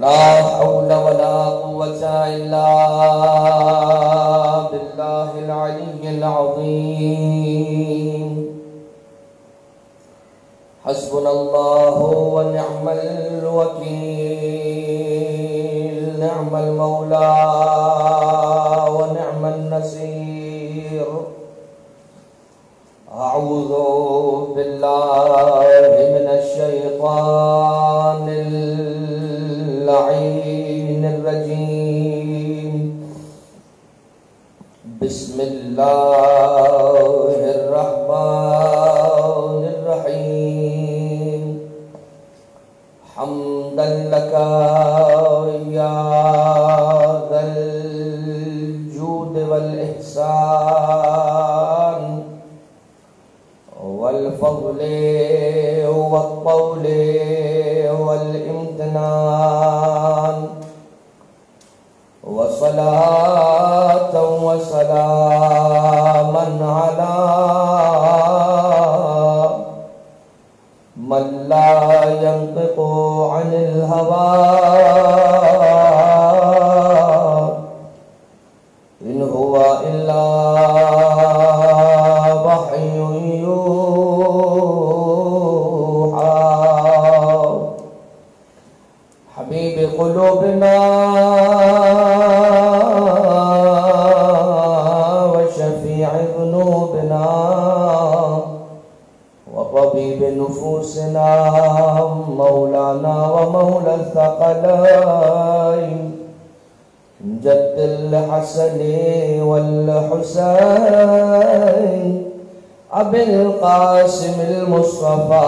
لا حول ولا قوة إلا بالله العلي العظيم. حسبنا الله ونعم الوكيل، نعم المولى ونعم النصير. أعوذ بالله من الشيطان اللعين الرجيم. بسم الله الرحمن الرحيم. حمدا لك يا ذا الجود والإحسان والفضل والطول والامتنان، وصلاة وسلاما على من لا ينطق عن الهوى، إن هو إلا وحي يوحى. حبيب قلوبنا وشفيع ذنوبنا وطبيب نفوسنا، مولانا ومولى الثقلين، جد الحسن والحسين، أبي القاسم المصطفى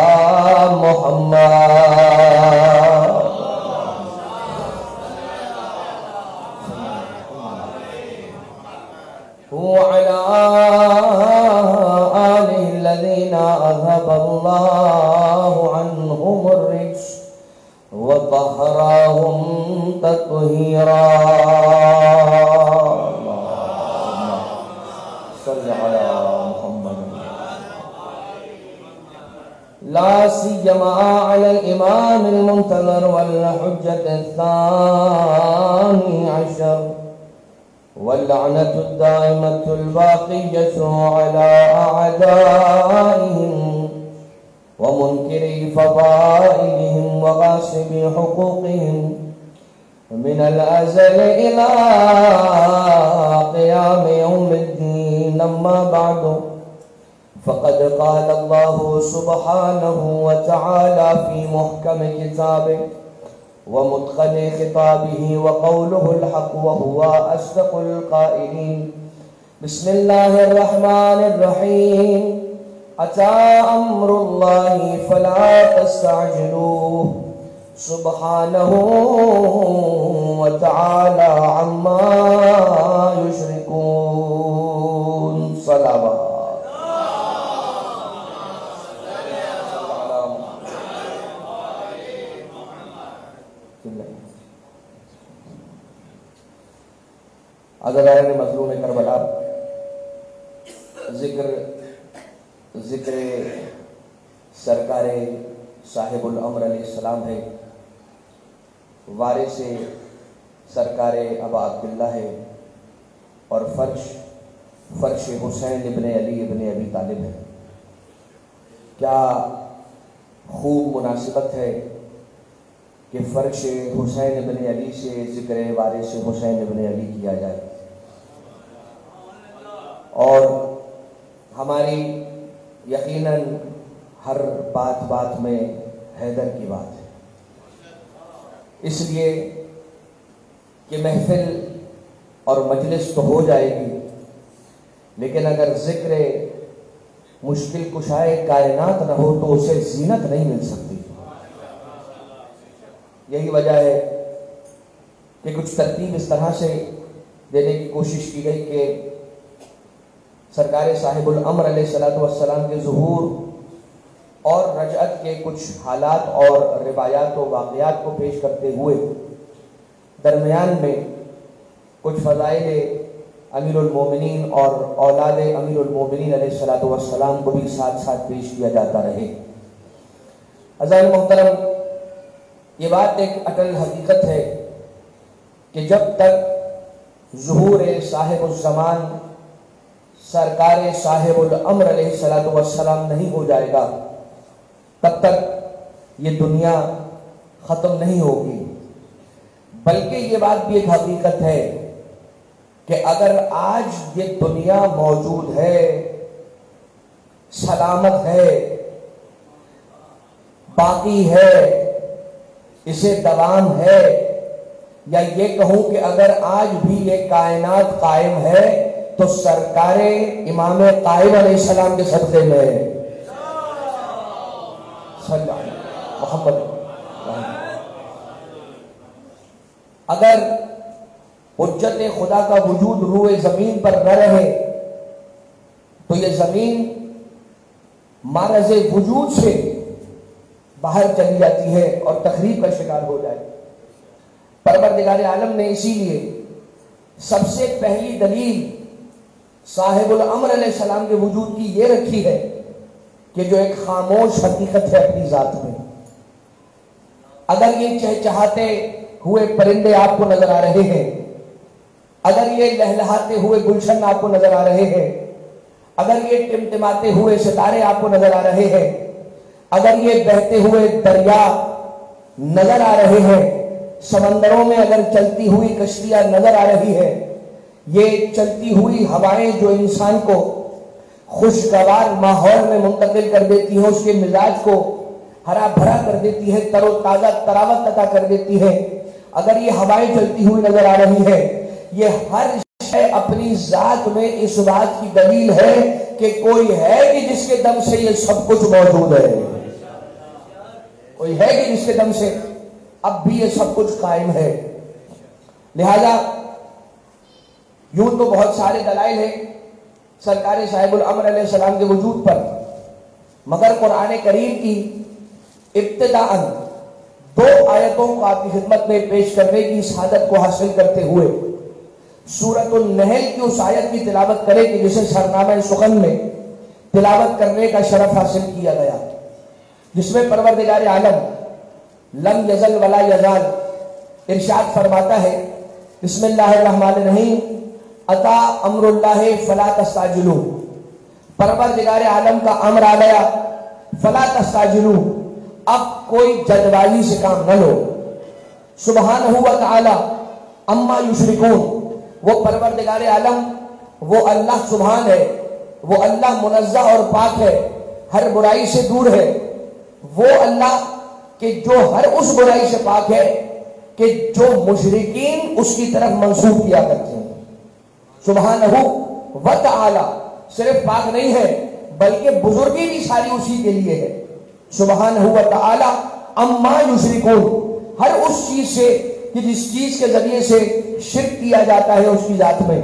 محمد. وعلى آله الذين أذهب الله عنهم الرجس وطهرهم تطهيرا. اللهم صل على محمد. لا سيما على الإمام المنتظر والحجة الثاني عشر، واللعنة الدائمة الباقية على أعدائهم ومنكري فضائلهم وغاصبي حقوقهم من الأزل إلى قيام يوم الدين. أما بعد، فقد قال الله سبحانه وتعالى في محكم كتابه ومتقن خطابه وقوله الحق وهو أصدق القائلين. بسم الله الرحمن الرحيم. أتى أمر الله فلا تستعجلوه، سبحانه وتعالى عما يشركون. صلوات. عزیزان مظلوم کربلا، ذکر سرکار صاحب الامر علیہ السلام ہے، وارث سرکار ابا عبداللہ ہے، اور فرش حسین ابن علی ابن ابی طالب ہے. کیا خوب مناسبت ہے کہ فرش حسین ابن علی سے ذکر وارث حسین ابن علی کیا جائے. اور ہماری یقیناً ہر بات میں حیدر کی بات ہے، اس لیے کہ محفل اور مجلس تو ہو جائے گی، لیکن اگر ذکر مشکل کشائے کائنات نہ ہو تو اسے زینت نہیں مل سکتی. یہی وجہ ہے کہ کچھ ترتیب اس طرح سے دینے کی کوشش کی گئی کہ سرکار صاحب الامر علیہ السلام کے ظہور اور رجعت کے کچھ حالات اور روایات و واقعات کو پیش کرتے ہوئے درمیان میں کچھ فضائل امیر المومنین اور اولاد امیر المومنین علیہ السلام کو بھی ساتھ ساتھ پیش کیا جاتا رہے. عزیزان محترم، یہ بات ایک اٹل حقیقت ہے کہ جب تک ظہور صاحب الزمان سرکار صاحب الامر علیہ الصلوۃ والسلام نہیں ہو جائے گا تب تک یہ دنیا ختم نہیں ہوگی. بلکہ یہ بات بھی ایک حقیقت ہے کہ اگر آج یہ دنیا موجود ہے، سلامت ہے، باقی ہے، اسے دوام ہے، یا یہ کہوں کہ اگر آج بھی یہ کائنات قائم ہے تو سرکار امام قائم علیہ السلام کے صدقے میں صلی اللہ علیہ محمد. اگر حجت خدا کا وجود روئے زمین پر نہ رہے تو یہ زمین معرض وجود سے باہر چلی جاتی ہے اور تخریب کا شکار ہو جائے. پروردگار عالم نے اسی لیے سب سے پہلی دلیل صاحب الامر علیہ السلام کے وجود کی یہ رکھی ہے کہ جو ایک خاموش حقیقت ہے اپنی ذات میں. اگر یہ چہچہاتے ہوئے پرندے آپ کو نظر آ رہے ہیں، اگر یہ لہلہاتے ہوئے گلشن آپ کو نظر آ رہے ہیں، اگر یہ ٹمٹماتے ہوئے ستارے آپ کو نظر آ رہے ہیں، اگر یہ بہتے ہوئے دریا نظر آ رہے ہیں، سمندروں میں اگر چلتی ہوئی کشتیاں نظر آ رہی ہے، یہ چلتی ہوئی ہوائیں جو انسان کو خوشگوار ماحول میں منتقل کر دیتی ہیں، اس کے مزاج کو ہرا بھرا کر دیتی ہے، تر و تازہ تراوت عطا کر دیتی ہے، اگر یہ ہوائیں چلتی ہوئی نظر آ رہی ہے، یہ ہر شے اپنی ذات میں اس بات کی دلیل ہے کہ کوئی ہے کہ جس کے دم سے یہ سب کچھ موجود ہے. کوئی ہے کہ جس کے دم سے اب بھی یہ سب کچھ قائم ہے. لہذا یوں تو بہت سارے دلائل ہیں سرکار صاحب الامر علیہ السلام کے وجود پر، مگر قرآن کریم کی ابتداءً 2 آیتوں کو آپ کی خدمت میں پیش کرنے کی سعادت کو حاصل کرتے ہوئے سورۃ النحل کی اس آیت کی تلاوت کرے کہ جسے سرنامہ سخن میں تلاوت کرنے کا شرف حاصل کیا گیا، جس میں پروردگار عالم لم یزل ولا یزال ارشاد فرماتا ہے بسم اللہ الرحمن الرحیم اتا امر اللہ فلا تستعجلوا. پروردگار عالم کا امر آ گیا، فلا تستعجلوا، اب کوئی جلدبازی سے کام نہ لو. سبحانہ و تعالی اما یشرکون، وہ پروردگار عالم، وہ اللہ سبحان ہے، وہ اللہ منزہ اور پاک ہے، ہر برائی سے دور ہے. وہ اللہ کہ جو ہر اس برائی سے پاک ہے کہ جو مشرکین اس کی طرف منسوب کیا کرتے ہیں. سبحانہ و تعالی صرف پاک نہیں ہے بلکہ بزرگی بھی ساری اسی کے لیے ہے. سبحانہ و تعالی اما یشرکون، ہر اس چیز سے کہ جس چیز کے ذریعے سے شرک کیا جاتا ہے اس کی ذات میں.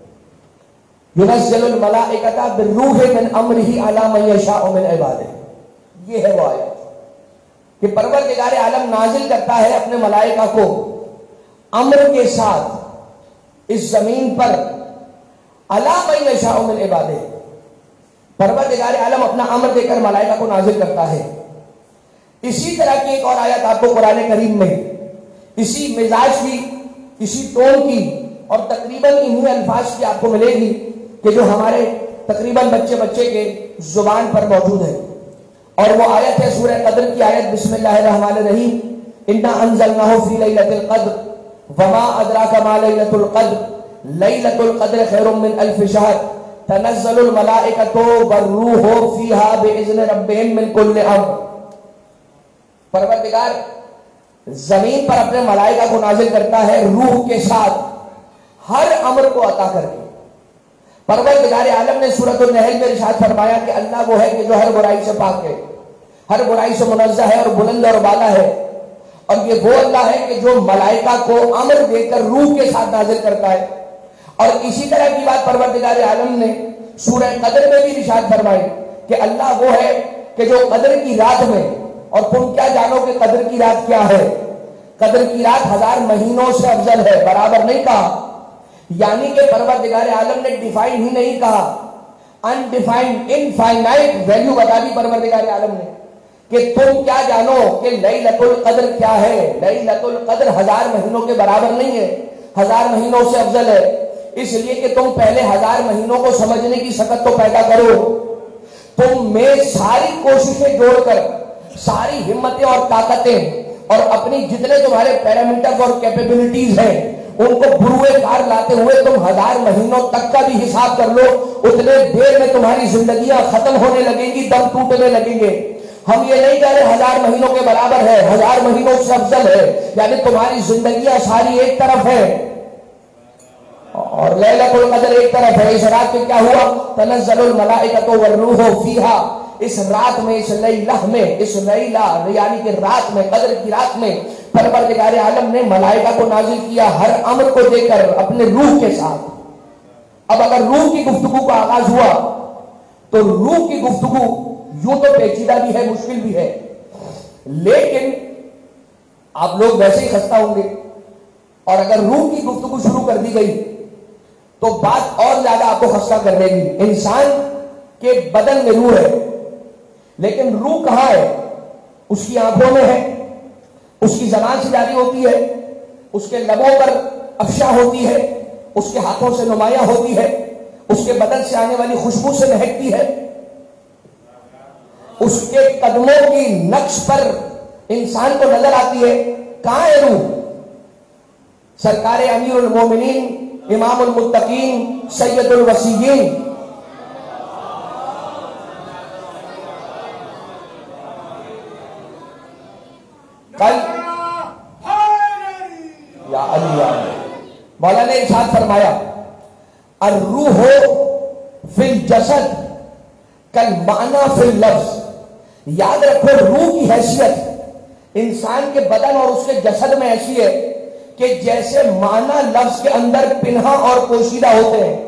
ينزل الملائکۃ بالروح من امرہ علی من یشاء من عبادہ، یہ ہے وہ آیت کہ پروردگار عالم نازل کرتا ہے اپنے ملائکہ کو امر کے ساتھ اس زمین پر علی من یشاء من عبادہ. پروردگار عالم اپنا امر دے کر ملائکہ کو نازل کرتا ہے. اسی طرح کی ایک اور آیت آپ کو قرآن کریم میں اسی مزاج کی، اسی ٹون کی اور تقریباً انہی الفاظ کی آپ کو ملے گی کہ جو ہمارے تقریباً بچے کے زبان پر موجود ہے. اور وہ آیت ہے سورہ قدر کی آیت بسم اللہ الرحمن الرحیم انا انزلناہ فی لیلۃ القدر وما ادراک ما لیلۃ القدر لیلۃ القدر خیر من الف شہر تنزل الملائکۃ والروح فیہا باذن ربہم من کل امر. پروردگار زمین پر اپنے ملائکہ کو نازل کرتا ہے روح کے ساتھ ہر امر کو عطا کر کے. پروردگار عالم نے سورۃ النحل میں ارشاد فرمایا کہ اللہ وہ ہے کہ جو ہر برائی سے پاک ہے، ہر برائی سے منزہ ہے اور بلند اور بالا ہے. اور یہ وہ اللہ ہے کہ جو ملائکہ کو امر دے کر روح کے ساتھ نازل کرتا ہے. اور اسی طرح کی بات پروردگار عالم نے سورہ قدر میں بھی ارشاد فرمائی کہ اللہ وہ ہے کہ جو قدر کی رات میں، اور تم کیا جانو کہ قدر کی رات کیا ہے؟ قدر کی رات 1000 مہینوں سے افضل ہے، برابر نہیں کہا. یعنی کہ پروردگار عالم نے ڈیفائن ہی نہیں کہا، انڈیفائنڈ انفائنائٹ ویلیو بتا دی پروردگار عالم نے کہ تم کیا جانو کہ لیلۃ القدر کیا ہے؟ لیلۃ القدر 1000 مہینوں کے برابر نہیں ہے، 1000 مہینوں سے افضل ہے، اس لیے کہ تم پہلے 1000 مہینوں کو سمجھنے کی سکت تو پیدا کرو، تم میں ساری کوششیں جوڑ کر، ساری ہمتیں اور طاقتیں اور اپنی جتنے تمہارے پیرامیٹرز اور کیپیبلٹیز ہیں ان کو بروئے کار لاتے ہوئے تم 1000 مہینوں تک کا بھی حساب کر لو، اتنے دیر میں تمہاری زندگیاں ختم ہونے لگیں گی، دم ٹوٹنے لگیں گے۔ ہم یہ نہیں کہہ رہے 1000 مہینوں کے برابر ہے، 1000 مہینوں سے افضل ہے، یعنی تمہاری زندگیاں ساری ایک طرف ہے اور لیلۃ القدر ایک طرف ہے۔ اس رات میں کیا ہوا؟ تنزل الملائکۃ والروح فیہا، اس رات میں، اس لیلہ میں، اس لیلہ یعنی کہ رات میں، قدر کی رات میں پروردگار عالم نے ملائکہ کو نازل کیا، ہر امر کو دے کر اپنے روح کے ساتھ۔ اب اگر روح کی گفتگو کا آغاز ہوا تو روح کی گفتگو یوں تو پیچیدہ بھی ہے، مشکل بھی ہے، لیکن آپ لوگ ویسے ہی خستہ ہوں گے، اور اگر روح کی گفتگو شروع کر دی گئی تو بات اور زیادہ آپ کو خستہ کر دے گی۔ انسان کے بدن میں روح ہے، لیکن روح کہاں ہے؟ اس کی آنکھوں میں ہے، اس کی زبان سے جاری ہوتی ہے، اس کے لبوں پر افشا ہوتی ہے، اس کے ہاتھوں سے نمایاں ہوتی ہے، اس کے بدن سے آنے والی خوشبو سے مہکتی ہے، اس کے قدموں کی نقش پر انسان کو نظر آتی ہے۔ کہاں ہے روح؟ سرکار امیر المومنین، امام المتقین، سید الوصیین کل یا علی مولا نے ارشاد فرمایا الروح فی الجسد کالمعنی فی اللفظ، یاد رکھو روح کی حیثیت انسان کے بدن اور اس کے جسد میں ایسی ہے کہ جیسے معنی لفظ کے اندر پنہا اور پوشیدہ ہوتے ہیں۔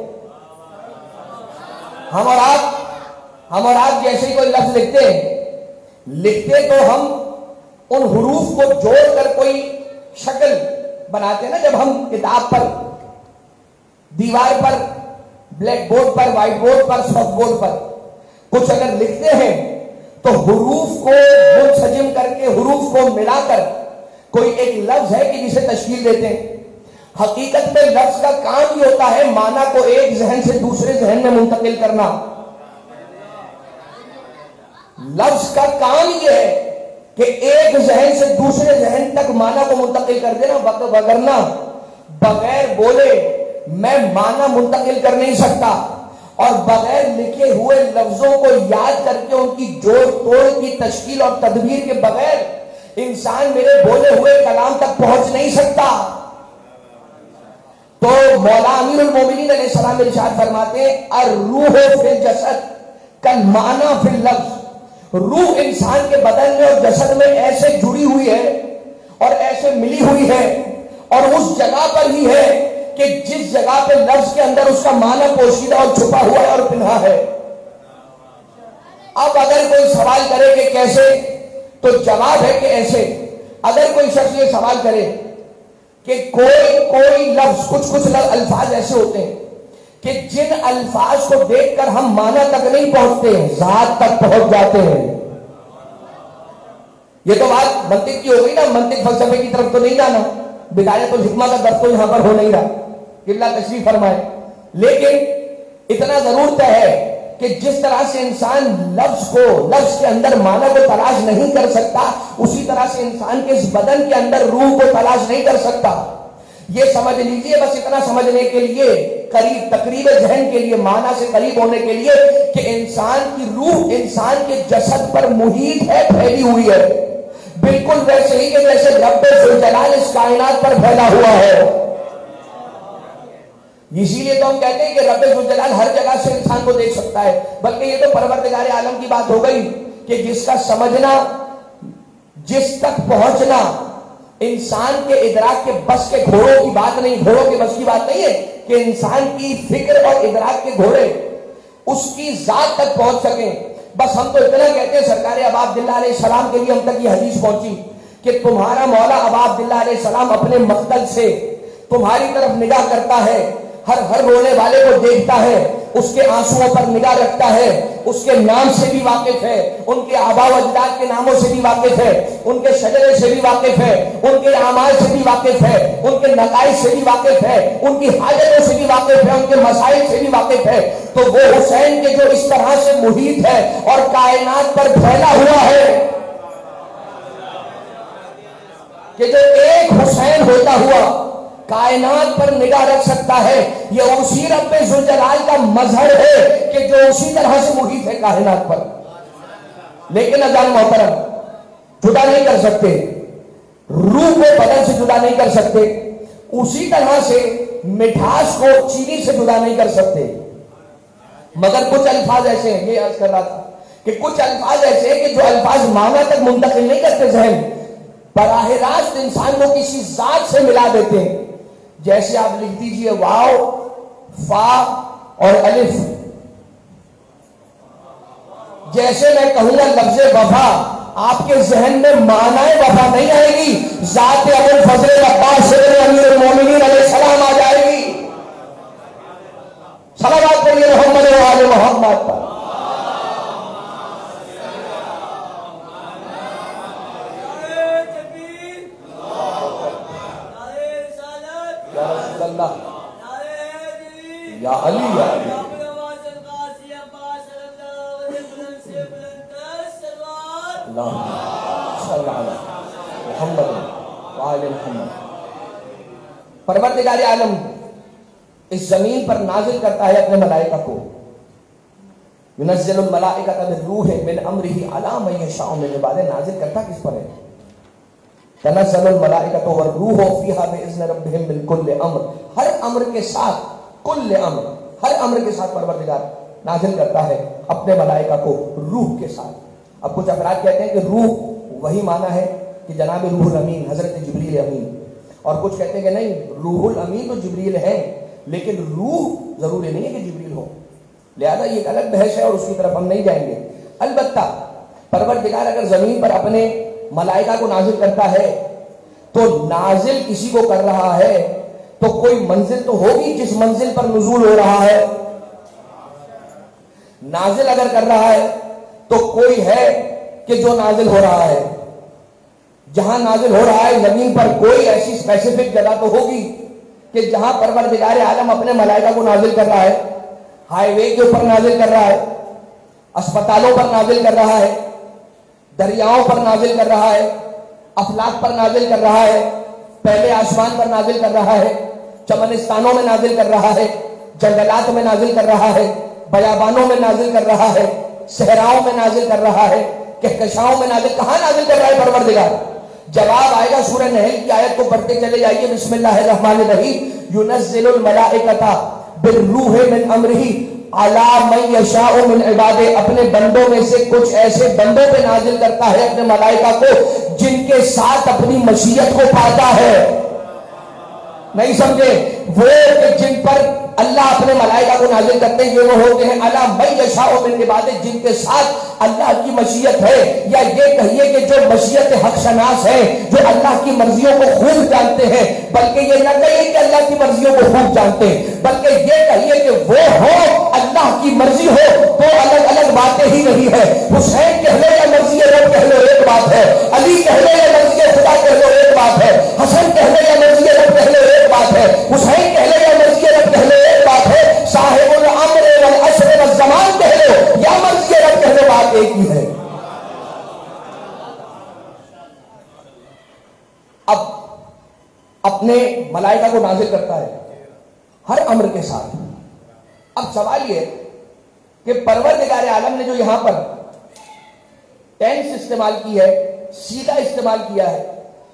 ہم اور آپ جیسے ہی کوئی لفظ لکھتے تو ہم ان حروف کو جوڑ کر کوئی شکل بناتے ہیں نا، جب ہم کتاب پر، دیوار پر، بلیک بورڈ پر، وائٹ بورڈ پر، سافٹ بورڈ پر کچھ اگر لکھتے ہیں تو حروف کو منسجم کر کے، حروف کو ملا کر کوئی ایک لفظ ہے کہ جسے تشکیل دیتے ہیں۔ حقیقت میں لفظ کا کام یہ ہوتا ہے معنی کو ایک ذہن سے دوسرے ذہن میں منتقل کرنا۔ لفظ کا کام یہ ہے کہ ایک ذہن سے دوسرے ذہن تک معنی کو منتقل کر دینا، وگرنہ بغیر بولے میں معنی منتقل کر نہیں سکتا، اور بغیر لکھے ہوئے لفظوں کو یاد کر کے ان کی جوڑ توڑ کی تشکیل اور تدبیر کے بغیر انسان میرے بولے ہوئے کلام تک پہنچ نہیں سکتا۔ تو مولا امیر المومنین علیہ السلام ارشاد فرماتے ہیں الروح فی الجسد کالمعنی فی اللفظ، روح انسان کے بدن میں اور جسد میں ایسے جڑی ہوئی ہے اور ایسے ملی ہوئی ہے اور اس جگہ پر ہی ہے کہ جس جگہ پہ لفظ کے اندر اس کا معنی پوشیدہ اور چھپا ہوا ہے اور پنہا ہے۔ اب اگر کوئی سوال کرے کہ کیسے، تو جواب ہے کہ ایسے۔ اگر کوئی شخص یہ سوال کرے کہ کوئی لفظ، کچھ الفاظ ایسے ہوتے ہیں کہ جن الفاظ کو دیکھ کر ہم معنی تک نہیں پہنچتے، ذات تک پہنچ جاتے ہیں۔ یہ تو بات منطق کی ہو گئی نا، منطق فلسفے کی طرف تو نہیں جانا، بدایت الحکمہ کا درس تو یہاں پر ہو نہیں رہا، قبلہ تشریف فرمائے، لیکن اتنا ضرور طے ہے کہ جس طرح سے انسان لفظ کے اندر معنی کو تلاش نہیں کر سکتا، اسی طرح سے انسان کے اس بدن کے اندر روح کو تلاش نہیں کر سکتا۔ یہ سمجھ لیجئے، بس اتنا سمجھنے کے لیے، تقریب ذہن کے لیے، معنی سے قریب ہونے کے لیے، کہ انسان کی روح انسان کے جسد پر محیط ہے، پھیلی ہوئی ہے، بالکل ویسے ہی کہ جیسے رب ذوالجلال اس کائنات پر پھیلا ہوا ہے۔ اسی لیے تو ہم کہتے ہیں کہ رب ذوالجلال ہر جگہ سے انسان کو دیکھ سکتا ہے، بلکہ یہ تو پروردگار عالم کی بات ہو گئی کہ جس کا سمجھنا، جس تک پہنچنا انسان کے ادراک کے بس کے گھوڑوں کی بات نہیں، گھوڑوں کے بس کی بات نہیں ہے کہ انسان کی فکر اور ادراک کے گھوڑے اس کی ذات تک پہنچ سکیں۔ بس ہم تو اتنا کہتے ہیں، سرکار ابا عبداللہ علیہ السلام کے لیے ہم تک یہ حدیث پہنچی کہ تمہارا مولا ابا عبداللہ علیہ السلام اپنے مقتل سے تمہاری طرف نگاہ کرتا ہے، ہر رونے والے کو دیکھتا ہے، اس کے آنسوؤں پر نگاہ رکھتا ہے، اس کے نام سے بھی واقف ہے، ان کے آبا و اجداد کے ناموں سے بھی واقف ہے، ان کے شجرے سے بھی واقف ہے، ان کے اعمال سے بھی واقف ہے، ان کے نتائج سے بھی واقف ہے، ان کی حاجتوں سے بھی واقف ہے، ان کے مسائل سے بھی واقف ہے، تو وہ حسین کے جو اس طرح سے محیط ہے اور کائنات پر پھیلا ہوا ہے کہ جو ایک حسین ہوتا ہوا کائنات پر نگاہ رکھ سکتا ہے، یہ اسی رب ذوالجلال کا مظہر ہے کہ جو اسی طرح سے محیط ہے کائنات پر. لیکن اذان محترم جدا نہیں کر سکتے، روح کو بدن سے جدا نہیں کر سکتے، اسی طرح سے مٹھاس کو چینی سے جدا نہیں کر سکتے. مگر کچھ الفاظ ایسے ہیں، یہ عرض کر رہا تھا کہ کچھ الفاظ ایسے ہیں کہ جو الفاظ معنی تک منتقل نہیں کرتے ذہن، براہ راست انسان کو کسی ذات سے ملا دیتے ہیں. جیسے آپ لکھ دیجئے واو، فا اور الف. جیسے میں کہوں گا لفظ وفا، آپ کے ذہن میں معنی وفا نہیں آئے گی، ذات ابو الفضل عباس امیر المومنین علیہ السلام آ جائے گی. صلوات پڑھیے محمد و آل محمد پر. یا علی یا علی محمد وآل محمد. پروردگار عالم اس زمین پر نازل کرتا ہے اپنے ملائکہ کو. ينزل الملائکۃ بالروح من امرہ علی من یشاء من عبادہ. نازل کرتا کس پر ہے؟ تنزل الملائکۃ والروح فیہا باذن ربہم من کل امر. ہر امر کے ساتھ، کل امر، ہر امر کے ساتھ پروردگار نازل کرتا ہے اپنے ملائکہ کو روح کے ساتھ. اب کچھ افراد کہتے ہیں کہ روح وہی معنی ہے کہ جناب روح الامین حضرت جبریل امین، اور کچھ کہتے ہیں کہ نہیں، روح الامین تو جبریل ہے لیکن روح ضروری نہیں ہے کہ جبریل ہو. لہذا یہ ایک الگ بحث ہے اور اس کی طرف ہم نہیں جائیں گے. البتہ پروردگار اگر زمین پر اپنے ملائکہ کو نازل کرتا ہے تو نازل کسی کو کر رہا ہے تو کوئی منزل تو ہوگی جس منزل پر نزول ہو رہا ہے. نازل اگر کر رہا ہے تو کوئی ہے کہ جو نازل ہو رہا ہے. جہاں نازل ہو رہا ہے زمین پر کوئی ایسی اسپیسیفک جگہ تو ہوگی کہ جہاں پروردگار عالم اپنے ملائکہ کو نازل کر رہا ہے. ہائی وے کے اوپر نازل کر رہا ہے، اسپتالوں پر نازل کر رہا ہے، دریاؤں پر نازل کر رہا ہے، افلاک پر نازل کر رہا ہے، پہلے آسمان پر نازل کر رہا ہے، چمنستانوں میں نازل کر رہا ہے، جنگلات میں نازل کر رہا ہے، بیابانوں میں نازل کر رہا ہے، صحراؤں میں نازل کر رہا ہے، کہکشاؤں میں نازل. کہاں نازل کر رہا ہے پروردگار؟ جواب آئے گا سورہ نحل کی آیت کو پڑھتے چلے جائیے. بسم اللہ الرحمن الرحیم. ينزل الملائکۃ بالروح من امرہ علی من یشاء من عبادہ. اپنے بندوں میں سے کچھ ایسے بندوں پہ نازل کرتا ہے اپنے ملائکہ کو جن کے ساتھ اپنی مشیت کو پاتا ہے. نہیں سمجھے؟ وہ کہ جن پر اللہ اپنے ملائکہ کو نازل کرتے ہیں یہ وہ ہوتے ہیں علی من یشاء من عبادہ، جن کے ساتھ اللہ کی مشیت ہے، یا یہ کہیے کہ جو مشیت حق شناس ہے، جو اللہ کی مرضیوں کو خوب جانتے ہیں. بلکہ یہ نہ کہیے کہ اللہ کی مرضیوں کو خوب جانتے ہیں، بلکہ یہ کہیے کہ وہ ہو اللہ کی مرضی ہو تو الگ الگ باتیں ہی نہیں ہے. حسین کہہ لو یا مرضی رب کہہ لو ایک بات ہے، علی کہہ لو یا مرضی خدا کہہ لو ایک بات ہے، حسن کہہ لو یا مرضی رب کہہ لو ایک بات ہے، حسین کہہ لو یا مرضی رب کہہ لو ایک بات ہے، صاحب الامر والعصر والزمان کہہ لو یا مرضی رب کہہ لو، بات ایک ہی ہے. اب اپنے ملائکہ کو نازل کرتا ہے ہر امر کے ساتھ. اب سوال یہ کہ پروردگار عالم نے جو یہاں پر ٹینس استعمال کی ہے، سیغہ استعمال کیا ہے،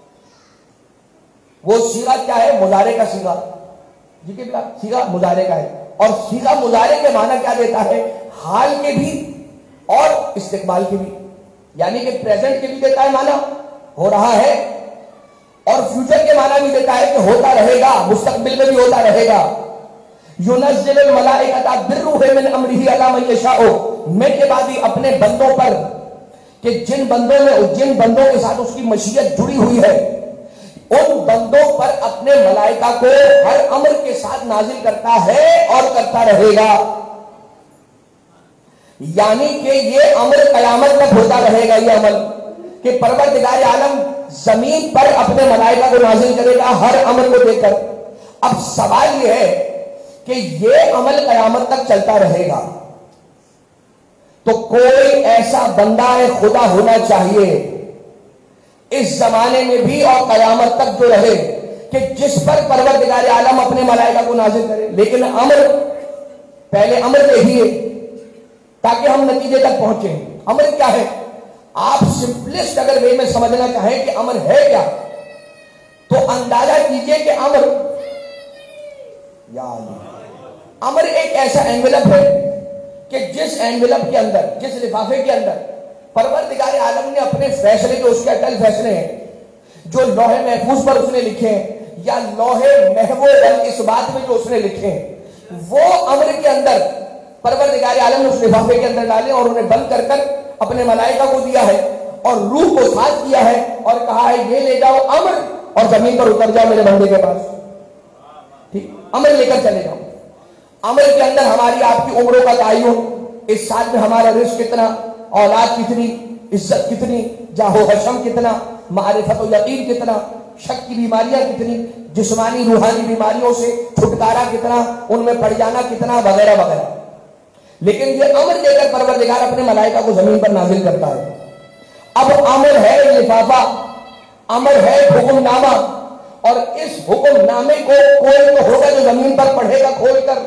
وہ سیغہ کیا ہے؟ مضارع کا سیغہ. جی کہ سیغہ مضارع کا ہے، اور سیغہ مضارع کے معنی کیا دیتا ہے؟ حال کے بھی اور استقبال کے بھی. یعنی کہ پریزنٹ کے بھی دیتا ہے معنی ہو رہا ہے، اور فیوچر کے معنی بھی دیتا ہے کہ ہوتا رہے گا، مستقبل میں بھی ہوتا رہے گا. ينزل الملائکۃ بالروح من امرہ علی من یشاء من عبادہ. اپنے بندوں پر کہ جن بندوں کے ساتھ اس کی مشیت جڑی ہوئی ہے ان بندوں پر اپنے ملائکہ کو ہر امر کے ساتھ نازل کرتا ہے اور کرتا رہے گا. یعنی کہ یہ عمل قیامت تک ہوتا رہے گا، یہ عمل کہ پروردگار عالم زمین پر اپنے ملائکہ کو نازل کرے گا ہر عمل کو دیکھ کر۔ اب سوال یہ ہے کہ یہ عمل قیامت تک چلتا رہے گا تو کوئی ایسا بندہ خدا ہونا چاہیے اس زمانے میں بھی اور قیامت تک جو رہے کہ جس پر پروردگار عالم اپنے ملائکہ کو نازل کرے۔ لیکن پہلے امر دیکھیے تاکہ ہم نتیجے تک پہنچیں۔ امر کیا ہے؟ آپ سمپلسٹ اگر وے میں سمجھنا چاہیں کہ امر ہے کیا تو اندازہ کیجئے کہ امر ایک ایسا انویلپ ہے کہ جس انویلپ کے اندر، جس لفافے کے اندر پروردگار عالم نے اپنے فیصلے، جو اس کے اٹل فیصلے ہیں، جو لوح محفوظ پر اس نے لکھے ہیں یا لوح محفوظ اس بات میں جو اس نے لکھے ہیں، وہ امر کے اندر پروردگار عالم نے اس لفافے کے اندر ڈالے اور انہیں بند کر اپنے ملائکہ کو دیا ہے اور روح کو ساتھ کیا ہے اور کہا ہے یہ لے جاؤ امر اور زمین پر اتر جاؤ میرے بندے کے پاس، ٹھیک، امر لے کر چلے جاؤ۔ امر کے اندر ہماری آپ کی عمروں کا تعین، اس سال میں ہمارا رزق کتنا، اولاد کتنی، عزت کتنی، جاہ و حشم کتنا، معرفت و یقین کتنا، شک کی بیماریاں کتنی، جسمانی روحانی بیماریوں سے چھٹکارا کتنا، ان میں پڑ جانا کتنا، وغیرہ وغیرہ۔ لیکن یہ امر دے کر پروردگار اپنے ملائکہ کو زمین پر نازل کرتا ہے۔ اب امر ہے لفافہ، امر ہے حکم نامہ، اور اس حکم نامے کو کوئی تو ہوگا جو زمین پر پڑھے گا کھول کر،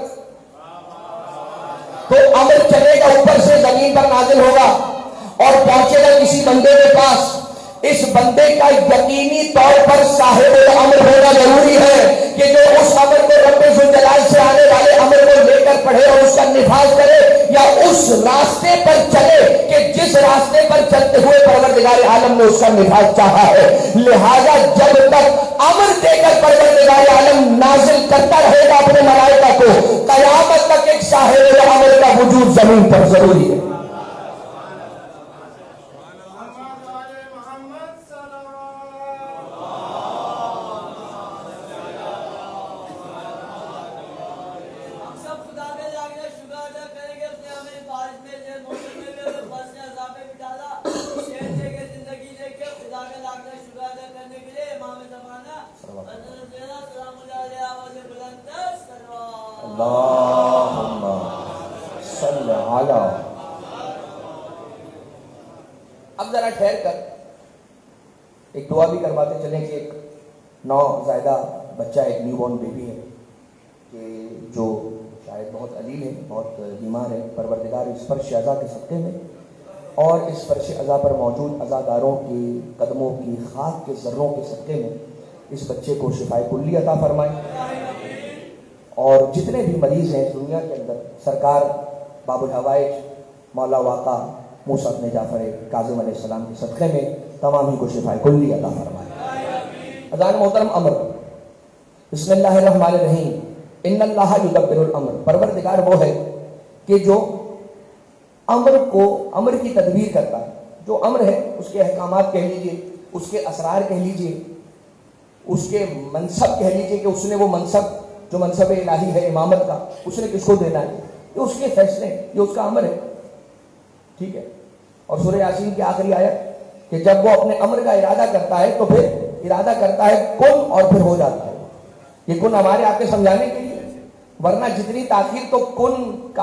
تو امر چلے گا اوپر سے زمین پر نازل ہوگا اور پہنچے گا کسی بندے کے پاس۔ اس بندے کا یقینی طور پر صاحب امر ہونا ضروری ہے کہ جو اس امر کو رب ذوالجلال سے آنے والے امر کو لے کر پڑھے اور اس کا نفاذ کرے، یا اس راستے پر چلے کہ جس راستے پر چلتے ہوئے پروردگار عالم نے اس کا نفاذ چاہا ہے۔ لہذا جب تک امر دے کر پروردگار عالم نازل کرتا رہے گا اپنے ملائکہ کو، قیامت تک ایک صاحب امر کا وجود زمین پر ضروری ہے۔ اللہم صلی علی۔ اب ذرا ٹھہر کر ایک دعا بھی کرواتے چلیں کہ ایک نوزائیدہ بچہ، ایک نیو بورن بیبی ہے کہ جو شاید بہت علیل ہے، بہت بیمار ہے، پروردگار اس فرش عزا کے صدقے میں اور اس فرش عزا پر موجود عزاداروں کی قدموں کی خاک کے ذروں کے صدقے میں اس بچے کو شفائے کلی عطا فرمائے، اور جتنے بھی مریض ہیں اس دنیا کے اندر سرکار باب الحوائج مولا واقع موسیٰ بن جعفر کاظم علیہ السلام کے صدقے میں تمام ہی کو شفائے کلی عطا فرمائے۔ اذان محترم، امر، بسم اللہ الرحمن الرحیم، ان اللہ یدبر الامر، پروردگار وہ ہے کہ جو امر کی تدبیر کرتا ہے۔ جو امر ہے اس کے احکامات کہہ لیجئے، اس کے اسرار کہہ لیجئے، اس کے منصب کہہ لیجئے کہ اس نے وہ منصب جو منصب الہی ہے امامت کا، اس نے کس کو دینا ہے، یہ اس کے فیصلے ہیں، یہ اس کا امر ہے، ٹھیک ہے۔ اور سورہ یاسین کی آخری آیت کہ جب وہ اپنے امر کا ارادہ کرتا ہے تو پھر ارادہ کرتا ہے کن اور پھر ہو جاتا ہے۔ یہ کن ہمارے آپ کے سمجھانے کے لیے، ورنہ جتنی تاخیر تو کن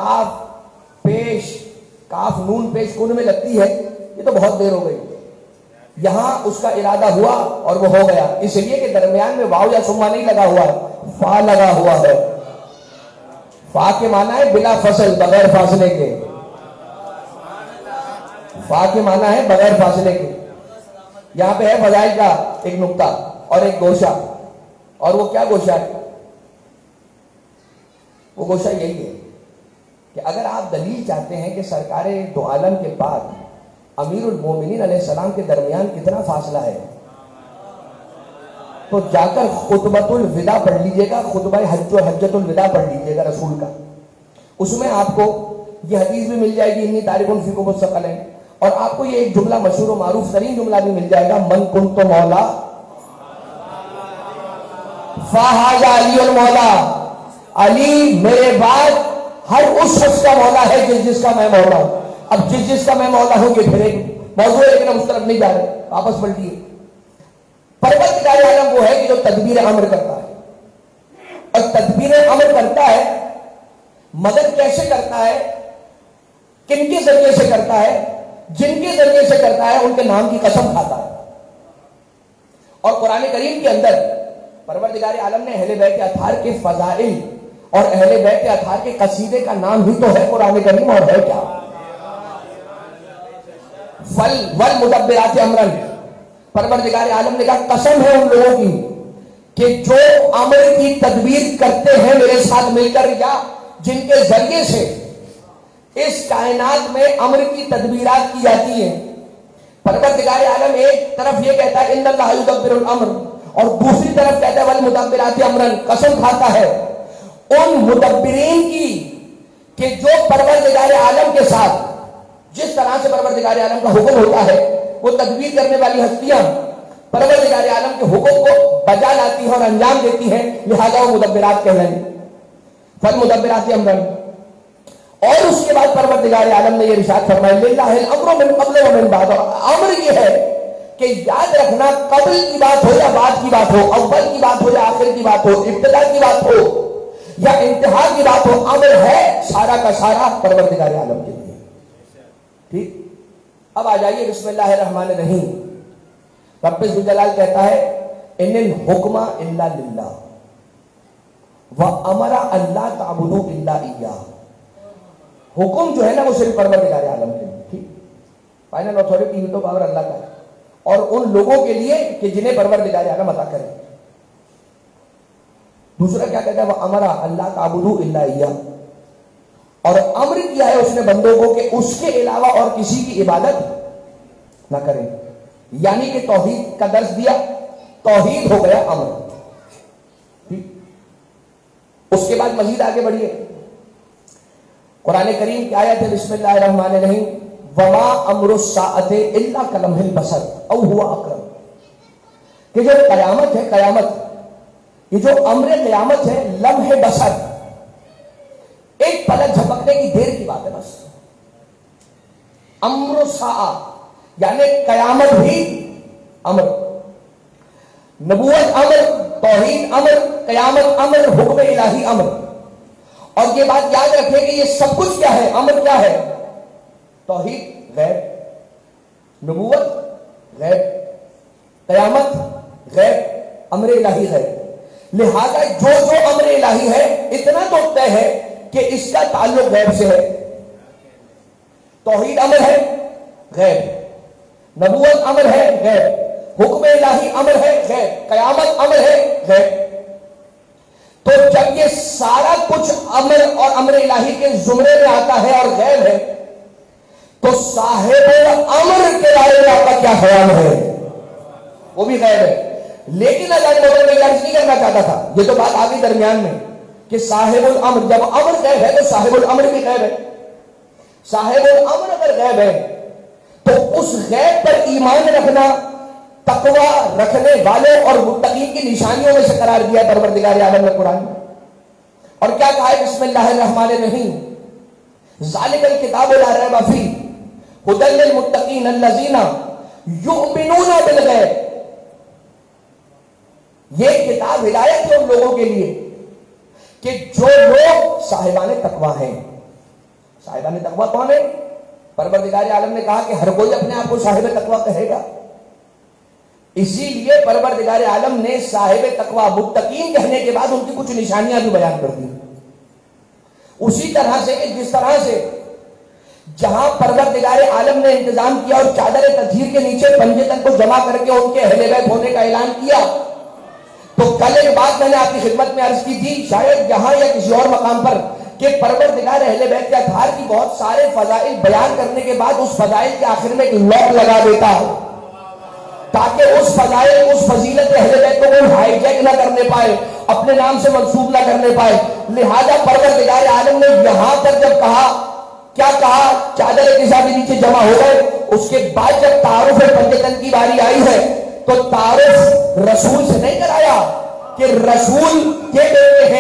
کاف نون پیش کن میں لگتی ہے، یہ تو بہت دیر ہو گئی۔ یہاں اس کا ارادہ ہوا اور وہ ہو گیا، اس لیے کہ درمیان میں واو یا سما نہیں لگا ہوا ہے، فا لگا ہوا ہے۔ فا کے معنی ہے بلا فصل، بغیر فاصلے کے۔ فا کے معنی ہے بغیر فاصلے کے۔ یہاں پہ ہے فضائل کا ایک نقطہ اور ایک گوشہ، اور وہ کیا گوشہ ہے؟ وہ گوشہ یہی ہے کہ اگر آپ دلیل چاہتے ہیں کہ سرکار دو عالم کے بعد امیر المومنین علیہ السلام کے درمیان کتنا فاصلہ ہے، تو جا کر خطبۃ الوداع پڑھ لیجئے گا، خطبہ حج و حجۃ الوداع پڑھ لیجئے گا رسول کا۔ اس میں آپ کو یہ حدیث بھی مل جائے گی، انی تارک فیکم الثقلین، اور آپ کو یہ ایک جملہ مشہور و معروف ترین جملہ بھی مل جائے گا، من کنت مولا فہذا علی المولا، علی میرے بعد ہر اس شخص کا مولا ہے جس کا میں مولا ہوں. اب جس کا میں مولا ہوں یہ پھر ایک موضوع ہے، لیکن ہم اس طرف نہیں جا رہے، واپس پلٹیے. پروردگار عالم وہ ہے کہ جو تدبیر امر کرتا ہے، اور تدبیر امر کرتا ہے، مدد کیسے کرتا ہے، کن کے ذریعے سے کرتا ہے؟ جن کے ذریعے سے کرتا ہے ان کے نام کی قسم کھاتا ہے. اور قرآن کریم کے اندر پروردگار عالم نے اہل بیت اطہار کے فضائل اور اہل بیت اطہار کے قصیدے کا نام ہی تو ہے قرآن کریم، اور ہے کیا؟ والمدبرات امرا. پروردگار عالم نے کہا قسم ہے ان لوگوں کی کہ جو امر کی تدبیر کرتے ہیں میرے ساتھ مل کر، یا جن کے ذریعے سے اس کائنات میں امر کی تدبیرات کی جاتی ہیں. پروردگار عالم ایک طرف یہ کہتا ہے ان اللہ یدبر الامر، اور دوسری طرف کہتا ہے والمدبرات امرا، قسم کھاتا ہے ان مدبرین کی کہ جو پروردگار عالم کے ساتھ جس طرح سے پروردگار عالم کا حکم ہوتا ہے، وہ تدبیر کرنے والی ہستیاں پروردگار عالم کے حکم کو بجا لاتی ہیں اور انجام دیتی ہیں، لہذا وہ مدبرات کہلائیں. فالمدبرات امرا. اور اس کے بعد پروردگار عالم نے یہ ارشاد فرمایا للہ الامر من قبل ومن بعد. امر یہ ہے کہ یاد رکھنا قبل کی بات ہو یا بعد کی بات ہو، اول کی بات ہو یا آخر کی بات ہو، ابتدا کی بات ہو یا انتہا کی بات ہو، امر ہے سارا کا سارا پروردگار عالم کے لیے. ٹھیک. اب آ جائیے بسم اللہ الرحمن الرحیم. رب ذوالجلال کہتا ہے ان الحکم الا للہ وامر اللہ تعبدوا الا ایاہ. حکم جو ہے نا وہ صرف پروردگار عالم کے لیے. ٹھیک. فائنل اتھارٹی بھی تو پاور اللہ کا ہے، اور ان لوگوں کے لیے کہ جنہیں پروردگار عالم عطا کرے. دوسرا کیا کہتا ہے وہ امرا اللہ تعبدوا الا ایاہ، اور امر کیا ہے اس نے بندوں کو کہ اس کے علاوہ اور کسی کی عبادت نہ کریں. یعنی کہ توحید کا درس دیا، توحید ہو گیا امر. ٹھیک. اس کے بعد مزید آگے بڑھیے. قرآن کریم کی آیت ہے بسم اللہ الرحمن الرحیم وما امر الساعۃ الا کلمح البصر او هو اقرب. کہ جو قیامت ہے، قیامت یہ جو امر قیامت ہے لمح بصر، ایک پلک جھپکنے کی دیر کی بات ہے بس. امر الساعہ یعنی قیامت بھی امر، نبوت امر، توحید امر، قیامت امر، حکم الہی امر. اور یہ بات یاد رکھیں کہ یہ سب کچھ کیا ہے؟ امر کیا ہے؟ توحید غیب، نبوت غیب، قیامت غیب، امر الہی غیب. لہذا جو امر الہی ہے اتنا تو طے ہے کہ اس کا تعلق غیب سے ہے. توحید امر ہے غیب، نبوت امر ہے غیب، حکم الہی امر ہے غیب، قیامت امر ہے غیب. تو جب یہ سارا کچھ امر اور امر الہی کے زمرے میں آتا ہے اور غیب ہے، تو صاحب امر کے بارے میں آپ کا کیا خیال ہے؟ وہ بھی غیب ہے. لیکن اللہ نے عرض نہیں کرنا چاہتا تھا، یہ تو بات آگے درمیان میں کہ صاحب الامر، جب امر غیب ہے تو صاحب الامر بھی غیب ہے. صاحب الامر اگر غیب ہے تو اس غیب پر ایمان رکھنا تقوی رکھنے والوں اور متقین کی نشانیوں میں سے قرار دیا پروردگار عالم نے قرآن میں. اور کیا کہا ہے بسم اللہ الرحمن الرحیم ذالک الکتاب لا ریب فیہ ھدی للمتقین الذین یؤمنون بالغیب. یہ کتاب ہدایت ہے ان لوگوں کے لیے کہ جو لوگ صاحبان تقوی ہیں. صاحبان تقوی کون ہے؟ پروردگار عالم نے کہا کہ ہر کوئی اپنے آپ کو صاحب تقوی کہے گا، اسی لیے پروردگار عالم نے صاحب تقوی متقین کہنے کے بعد ان کی کچھ نشانیاں بھی بیان کر دی. اسی طرح سے کہ جس طرح سے جہاں پروردگار عالم نے انتظام کیا اور چادر تطہیر کے نیچے پنجے تک کو جمع کر کے ان کے اہل بیت ہونے کا اعلان کیا، تو کل ایک بات میں نے آپ کی خدمت میں عرض کی تھی، شاید یہاں یا کسی اور مقام پر، کہ پروردگار اہل بیت اطہار کی بہت سارے فضائل بیان کرنے کے بعد اس فضائل کے آخر میں ایک لاک لگا دیتا ہے تاکہ اس فضائل، اس فضیلت اہل بیت کو کوئی ہائی جیک نہ کرنے پائے، اپنے نام سے منسوب نہ کرنے پائے. لہذا پروردگار عالم نے یہاں پر جب کہا، کیا کہا؟ چادر کسا کے نیچے جمع ہو گئے. اس کے بعد جب تعارف پنجتن کی باری آئی ہے تو تعارف رسول سے نہیں کرایا کہ رسول کے بیٹے ہیں،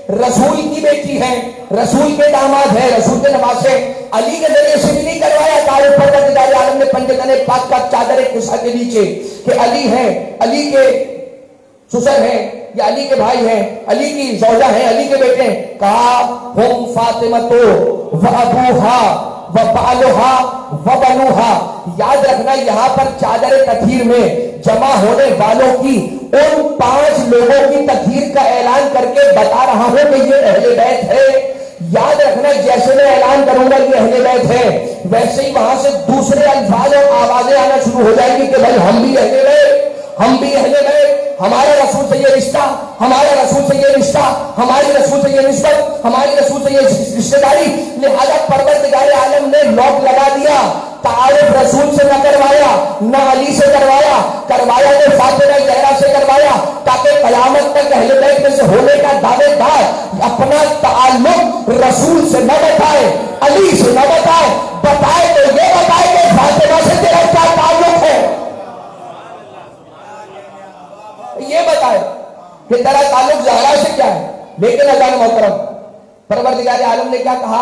رسول کی بیٹی ہیں، رسول کے داماد ہیں، رسول کے نواسے، علی کے ذریعے سے بھی نہیں کروایا۔ تعارف پروردگار عالم نے پنجتن پاک کا چادر قصہ کے نیچے کہ علی ہیں، علی کے سسر ہیں یا علی کے بھائی ہیں، علی کی زوجہ ہیں، علی کے بیٹے ہیں، کہا ہم فاطمہ تو و ابوہا و بالوہا و بنوہا۔ یاد رکھنا یہاں پر چادر تطہیر میں جمع ہونے والوں کی ان 5 لوگوں کی تطہیر کا اعلان کر کے بتا رہا ہوں کہ یہ اہل بیت ہے۔ یاد رکھنا جیسے میں اعلان کروں گا یہ اہل بیت ہے، ویسے ہی وہاں سے دوسرے الفاظ اور آوازیں آنا شروع ہو جائیں گی کہ بھائی ہم بھی اہل بیت، ہم بھی اہل بیت، ہمارے رسول سے یہ رشتہ، ہمارے رسول سے یہ رشتہ، ہماری رسول سے یہ نسبت، ہماری رسول سے یہ رشتہ داری۔ لہذا پروردگار عالم نے لاک لگا دیا، تعارف رسول سے نہ کروایا، نہ علی سے کروایا تو فاطمہ زہرا سے کروایا، تاکہ قیامت تک اہل بیت میں سے ہونے کا دعوے دار اپنا تعلق رسول سے نہ بتائے، علی سے نہ بتائے تو یہ بتائے کہ فاطمہ سے تیرا کیا تعلق ہے، یہ بتائے کہ تیرا تعلق زہرا سے کیا ہے۔ لیکن اللہ محترم پروردگار عالم نے کیا کہا؟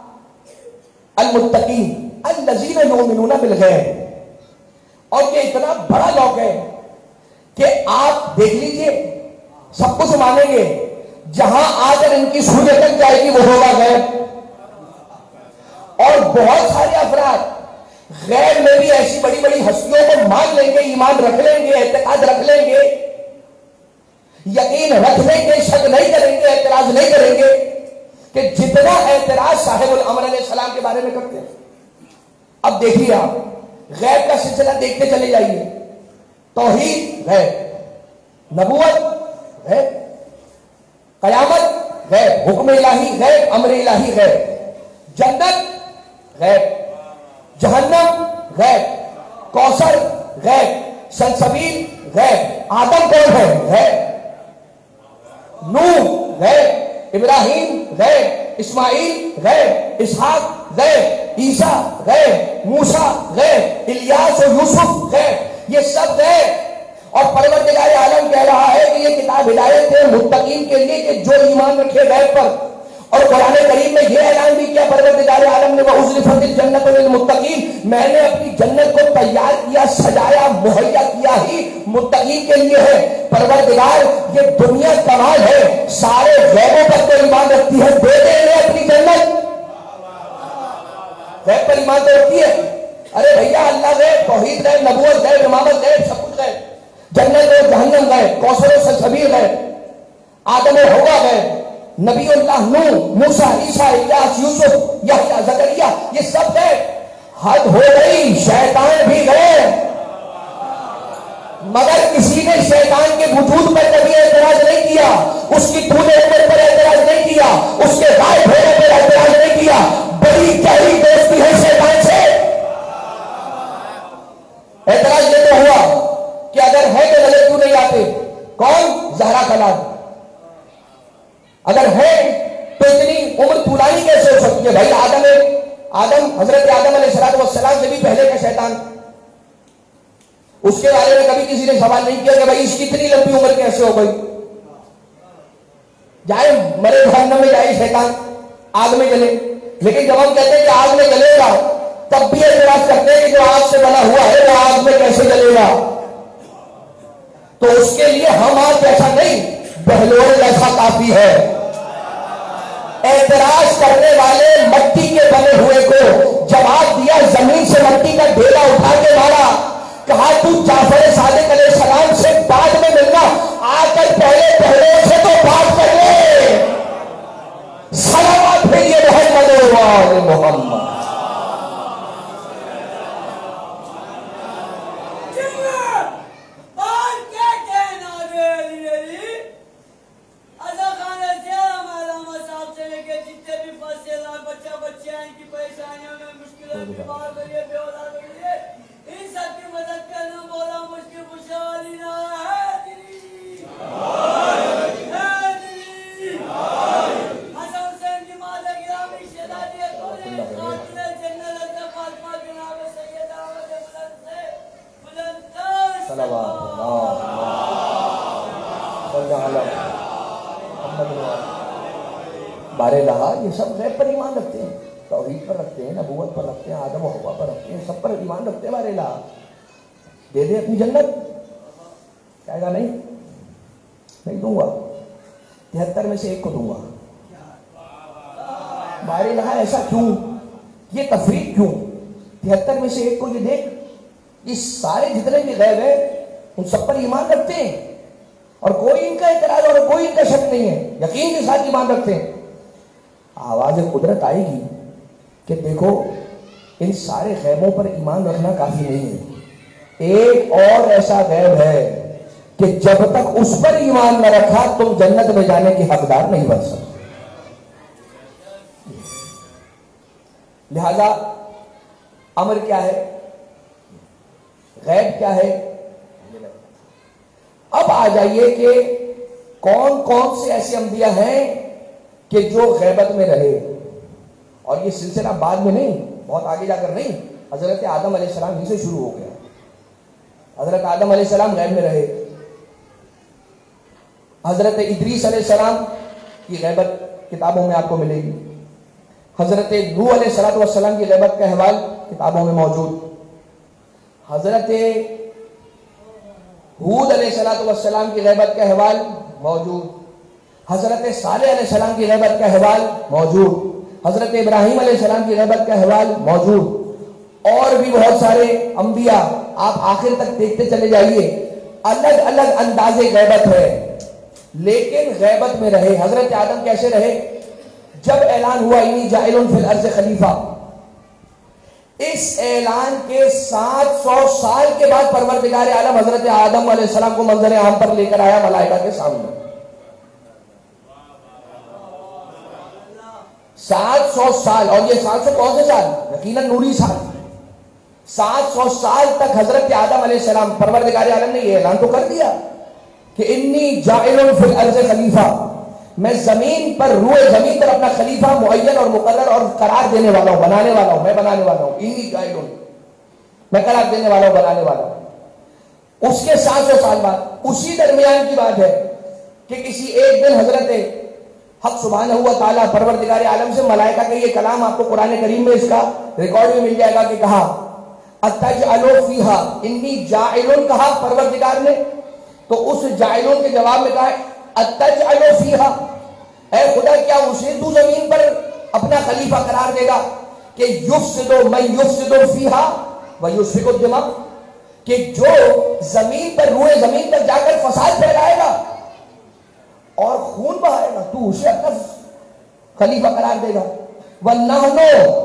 المتقین الذین یؤمنون بالغیب۔ اور یہ اتنا بڑا لوگ ہے کہ آپ دیکھ لیجئے سب کچھ مانیں گے، جہاں آ کر ان کی سوج تک جائے گی وہ ہوگا غیب۔ اور بہت سارے افراد غیب میں بھی ایسی بڑی بڑی ہستیوں کو مان لیں گے، ایمان رکھ لیں گے، اعتقاد رکھ لیں گے، یقین رکھ لیں گے، شک نہیں کریں گے، اعتراض نہیں کریں گے، کہ جتنا اعتراض صاحب الامر علیہ السلام کے بارے میں کرتے ہیں۔ اب دیکھیے آپ غیب کا سلسلہ دیکھتے چلے جائیے۔ توحید غیب، نبوت غیب، قیامت غیب، حکم الہی غیب، امر الہی غیب، جنت غیب، جہنم غیب، کوثر غیب، سلسبیل غیب، آدم کون ہے غیب، نوح غیب، ابراہیم غیب، اسماعیل غیب، اسحاق غیب، عیسیٰ غیب، موسیٰ غیب، الیاس و یوسف غیب، یہ سب غیب۔ اور پروردگار عالم کہہ رہا ہے کہ یہ کتاب ہدایت ہے متقین کے لیے کہ جو ایمان رکھے غیب پر۔ اور قرآن کریم میں یہ اعلان بھی کیا پروردگار عالم نے، وَأُزْلِفَتِ الْجَنَّةُ لِلْمُتَّقِينَ، میں نے اپنی جنت کو تیار کیا، سجایا، مہیا کیا ہی متقین کے لیے ہے۔ پروردگار یہ دنیا کمال ہے، سارے غیبوں پر تو ایمان رکھتی ہے، دے دے انہیں اپنی جنت۔ غیب پر ایمان تو رکھتی ہے، ارے بھیا اللہ غیب، توحید غیب، نبوت غیب، امامت غیب، سب کچھ غیب، جنت غیب، جہنم غیب، کوثر و سلسبیل غیب، آدم و حوا غیب، نبی اللہ نوح، موسیٰ، عیسیٰ، الیاس، یوسف، یحییٰ، زکریا، یہ سب غیب۔ حد ہو گئی، شیطان بھی غیب، مگر کسی نے شیطان کے وجود پر کبھی اعتراض نہیں کیا، اس کی طول عمر پر اعتراض نہیں کیا، اس کے غائب ہونے پر اعتراض نہیں کیا۔ بڑی گہری دوستی ہے شیطان سے۔ اعتراض یہ تو ہوا کہ اگر ہے تو نظر کیوں نہیں آتے؟ کون؟ زہرا کلام۔ اگر ہے تو اتنی عمر طولانی کیسے ہو سکتی ہے؟ بھائی آدم حضرت آدم علیہ السلام سے بھی پہلے کا شیطان، اس کے بارے میں کبھی کسی نے سوال نہیں کیا کہ بھائی اس کی اتنی لمبی عمر کیسے ہو گئی؟ جائے مرے جہنم میں جائے شیطان، آگ میں جلے، لیکن جب ہم کہتے ہیں کہ آگ میں جلے گا تب بھی اعتراض کرتے ہیں کہ جو آگ سے بنا ہوا ہے وہ آگ میں کیسے جلے گا؟ تو اس کے لیے ہم آج جیسا نہیں، بہلول جیسا کافی ہے۔ اعتراض کرنے والے مٹی کے بنے ہوئے کو جواب دیا، زمین سے مٹی کا ڈھیلا اٹھا کے مارا، کہا تو جعفر صادق علیہ السلام سے بعد میں ملنا، آ کر پہلے سے تو بات کر لے۔ صلوات بھیجیے محمد و آل محمد۔ بارے لہا یہ سب غیب پر ایمان رکھتے ہیں، توحید پر رکھتے ہیں، نبوت پر رکھتے ہیں، آدم و حوا پر رکھتے ہیں، سب پر ایمان رکھتے ہیں بارے لہا، دے دے اپنی جنت، کہے گا نہیں دوں گا، 73 میں سے ایک کو دوں گا۔ بارے لہا ایسا کیوں، یہ تفریق کیوں؟ 73 میں سے ایک کو یہ دیکھ، یہ سارے جتنے بھی غیب ہیں ان سب پر ایمان رکھتے ہیں اور کوئی ان کا اعتراض اور کوئی ان کا شک نہیں ہے، یقین کے ساتھ ایمان رکھتے ہیں۔ آواز قدرت آئے گی کہ دیکھو ان سارے غیبوں پر ایمان رکھنا کافی نہیں ہے، ایک اور ایسا غیب ہے کہ جب تک اس پر ایمان نہ رکھا تم جنت میں جانے کے حقدار نہیں بن سکتے۔ لہذا امر کیا ہے، غیب کیا ہے؟ اب آ جائیے کہ کون کون سے ایسے انبیاء ہیں کہ جو غیبت میں رہے، اور یہ سلسلہ بعد میں نہیں، بہت آگے جا کر نہیں، حضرت آدم علیہ السلام ہی سے شروع ہو گیا۔ حضرت آدم علیہ السلام غیب میں رہے، حضرت ادریس علیہ السلام کی غیبت کتابوں میں آپ کو ملے گی، حضرت نوح علیہ السلام کی غیبت کا احوال کتابوں میں موجود، حضرت ہود علیہ السلام کی غیبت کا احوال موجود، حضرت صالح علیہ السلام کی غیبت کا احوال موجود، حضرت ابراہیم علیہ السلام کی غیبت کا احوال موجود، اور بھی بہت سارے انبیاء آپ آخر تک دیکھتے چلے جائیے، الگ الگ انداز غیبت ہے، لیکن غیبت میں رہے۔ حضرت آدم کیسے رہے؟ جب اعلان ہوا انی جاعل فی الارض خلیفہ، اس اعلان کے 700 سال کے بعد پروردگار عالم حضرت آدم علیہ السلام کو منظر عام پر لے کر آیا ملائکہ کے سامنے۔ 700 سال، اور یہ 700 کون سے سال؟ یقیناً نوری سال۔ 700 سال تک حضرت آدم علیہ السلام، پروردگار عالم نے یہ اعلان تو کر دیا کہ انی جاعل فی الارض خلیفہ، میں زمین پر، روئے زمین پر اپنا خلیفہ معین اور مقرر اور قرار دینے والا ہوں، بنانے والا ہوں، میں بنانے والا ہوں، انی جاعل، میں قرار دینے والا ہوں، بنانے والا ہوں۔ اس کے 700 سال بعد، اسی درمیان کی بات ہے کہ کسی ایک دن حضرت حق سبحانہ ہوا تعالیٰ پروردگار عالم سے ملائکہ کا یہ کلام آپ کو قرآن کریم میں اس کا ریکارڈ بھی مل جائے گا کہ کہا اتجعل فیہا، انی جاعل کہا پروردگار نے، تو اس جاعلون کے جواب میں کہا اتجعل فیہا، اے خدا کیا اسے تو زمین پر اپنا خلیفہ قرار دے گا کہ یفسد من یفسد فیہا ویسفک الدماء، کہ جو زمین پر، روئے زمین پر جا کر فساد پھیلائے گا اور خون بہائے گا، تو اسے اپنا خلیفہ قرار دے گا۔ وَنَحْنُ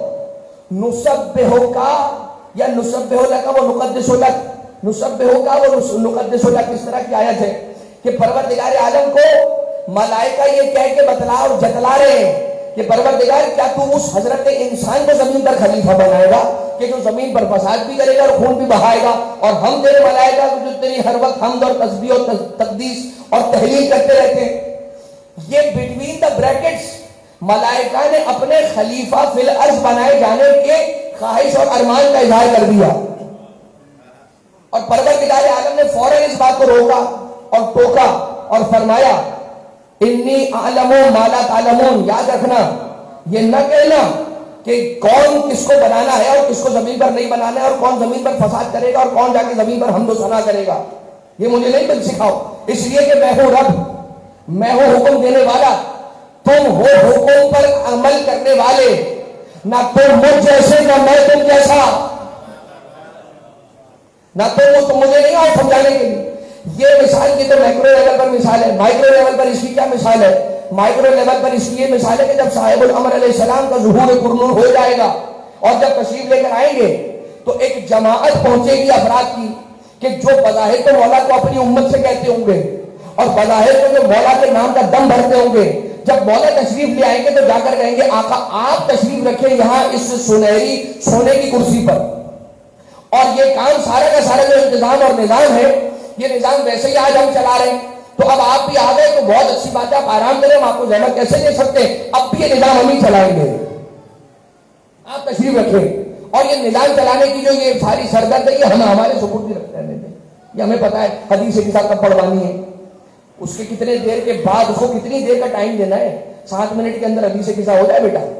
نُسَبِّحُكَ یا نُسَبِّحُ لَكَ وَنُقَدِّسُ لَكَ، نُسَبِّحُكَ وَنُقَدِّسُ لَكَ، اس طرح کی آیت ہے کہ پروردگار عالم کو ملائکہ یہ کہہ کے بتلا اور جتلا رہے ہیں کہ پروردگار کیا تو اس حضرت انسان کو زمین پر خلیفہ بنائے گا کہ جو زمین پر فساد بھی کرے گا اور خون بھی بہائے گا، اور ہم تیرے ملائکہ کو جو تیری ہر وقت حمد اور تسبیح اور تقدیس اور تحلیل کرتے رہتے ہیں۔ یہ بٹوین دا بریکٹس ملائکہ نے اپنے خلیفہ فی الارض بنائے جانے کے خواہش اور ارمان کا اظہار کر دیا، اور پروردگار عالم نے فوراً اس بات کو روکا اور ٹوکا اور فرمایا انی اعلم ما لا تعلمون، یاد رکھنا، یہ نہ کہنا کہ کون کس کو بنانا ہے اور کس کو زمین پر نہیں بنانا ہے، اور کون زمین پر فساد کرے گا اور کون جا کے زمین پر حمد و ثنا کرے گا، یہ مجھے نہیں سکھاؤ، اس لیے کہ میں ہوں رب، میں ہوں حکم دینے والا، تم ہو حکم پر عمل کرنے والے، نہ تم مجھ جیسے نہ میں تم جیسا، نہ تم مجھے نہیں آؤ سمجھانے کے لیے۔ یہ مثال کی تو میکرو لیول پر مثال ہے، مائکرو لیول پر اس کی کیا مثال ہے؟ مائکرو لیول پر اس کی یہ مثال ہے کہ جب صاحب الامر علیہ السلام کا ظہور قرنون ہو جائے گا اور جب تشریف لے کر آئیں گے تو ایک جماعت پہنچے گی افراد کی کہ جو بظاہر تو مولا کو اپنی امت سے کہتے ہوں گے اور بظاہر تو جو مولا کے نام کا دم بھرتے ہوں گے، جب مولا تشریف لے آئیں گے تو جا کر کہیں گے آقا آپ تشریف رکھیں یہاں اس سنہری سونے کی کرسی پر، اور یہ کام سارا کا سارا جو انتظام اور نظام ہے، یہ نظام ویسے ہی آج ہم چلا رہے ہیں، تو اب آپ بھی آ گئے تو بہت اچھی بات ہے، آپ آرام کریں، ہم آپ کو زحمت کیسے دے سکتے ہیں، اب بھی یہ نظام ہم ہی چلائیں گے، آپ تشریف رکھیں، اور یہ نظام چلانے کی جو یہ ساری سرگرد ہے یہ ہم ہمارے سپرد بھی رکھتے ہیں، یہ ہمیں پتا ہے حدیث کے ساتھ کب پڑھوانی ہے، اس کے کتنے دیر کے بعد، اس کو کتنی دیر کا ٹائم دینا ہے، 7 منٹ کے اندر حدیث قصہ ہو جائے بیٹا؟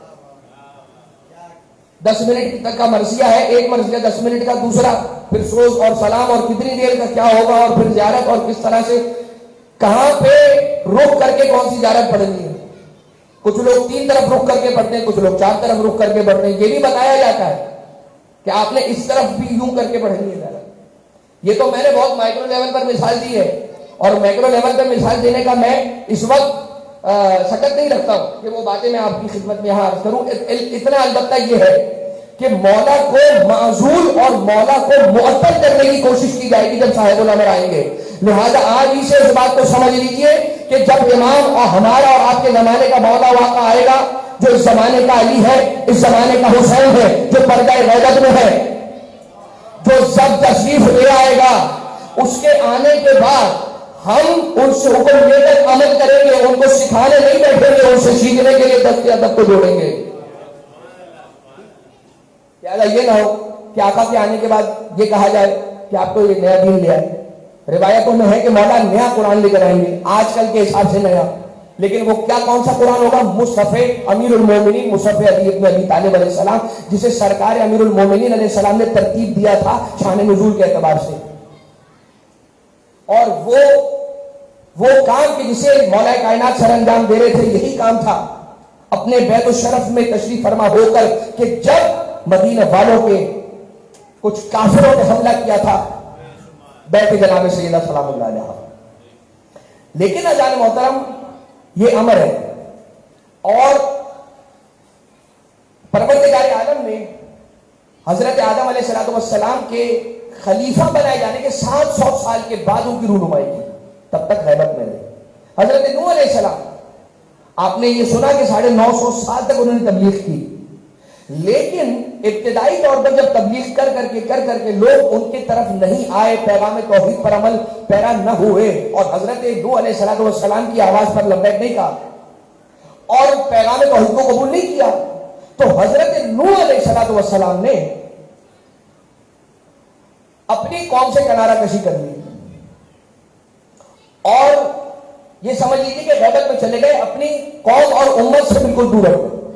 10 منٹ تک کا مرثیہ ہے، ایک مرثیہ 10 منٹ کا، دوسرا پھر سوز اور سلام اور کتنی دیر کا کیا ہوگا، اور پھر زیارت اور کس طرح سے کہاں پہ رخ کر کے کون سی زیارت پڑھنی ہے۔ کچھ لوگ 3 طرف رخ کر کے پڑھتے ہیں، کچھ لوگ 4 طرف رخ کر کے پڑھتے ہیں۔ یہ بھی بتایا جاتا ہے کہ آپ نے اس طرف بھی یوں کر کے پڑھنی ہے زیارت۔ یہ تو میں نے بہت مائکرو لیول پر مثال دی ہے، اور مائکرو لیول پر مثال دینے کا میں اس وقت سکت نہیں رکھتا ہوں کہ وہ باتیں میں آپ کی خدمت میں یہاں عرض کروں۔ اتنا البتہ یہ ہے کہ مولا کو معزول اور مولا کو معطل کرنے کی کوشش کی جائے گی جب صاحب الامر آئیں گے۔ لہذا آج ہی سے اس بات کو سمجھ لیجئے کہ جب امام اور ہمارا اور آپ کے زمانے کا مولا واقع آئے گا، جو اس زمانے کا علی ہے، اس زمانے کا حسین ہے، جو پردہ غیبت میں ہے، جو سب تشریف لے آئے گا، اس کے آنے کے بعد ہم ان سے حکم لے کر عمل کریں گے، ان کو سکھانے نہیں بیٹھیں گے، ان سے سیکھنے کے لیے دست ادب کو جوڑیں گے۔ یہ نہ ہو کہ آقا کے آنے کے بعد یہ کہا جائے کہ آپ کو یہ نیا دین لے آئے۔ روایتوں میں ہے کہ مولا نیا قرآن لے کر آئیں گے، آج کل کے حساب سے نیا، لیکن وہ کیا کون سا قرآن ہوگا؟ مصحف امیر المومنین، مصحف علی ابن ابی طالب علیہ السلام، جسے سرکار امیر المومنین علیہ السلام نے ترتیب دیا تھا شان نزول کے اعتبار سے۔ اور وہ کام کہ جسے مولا کائنات سر انجام دے رہے تھے، یہی کام تھا اپنے بیت الشرف میں تشریف فرما ہو کر کہ جب مدینہ والوں کے کچھ کافروں نے حملہ کیا تھا بیت جناب سیدنا سلام اللہ علیہ۔ لیکن اذان محترم یہ امر ہے، اور پروردگار عالم نے حضرت آدم علیہ السلام کے خلیفہ بنائے جانے کے 700 سال کے بعد ان کی رونمائی کی، تب تک غیبت میں رہے۔ حضرت نوح علیہ السلام، آپ نے یہ سنا کہ 950 سال تک انہوں نے تبلیغ کی، لیکن ابتدائی طور پر جب تبلیغ کر کر کے لوگ ان کی طرف نہیں آئے، پیغام توحید پر عمل پیرا نہ ہوئے، اور حضرت نوح علیہ السلام کی آواز پر لبیک نہیں کہا اور پیغام توحید کو قبول نہیں کیا، تو حضرت نوح علیہ السلام نے اپنی قوم سے کنارہ کشی کر لی، اور یہ سمجھ لیجیے کہ غیبت میں چلے گئے، اپنی قوم اور امت سے بالکل دور ہو گئے،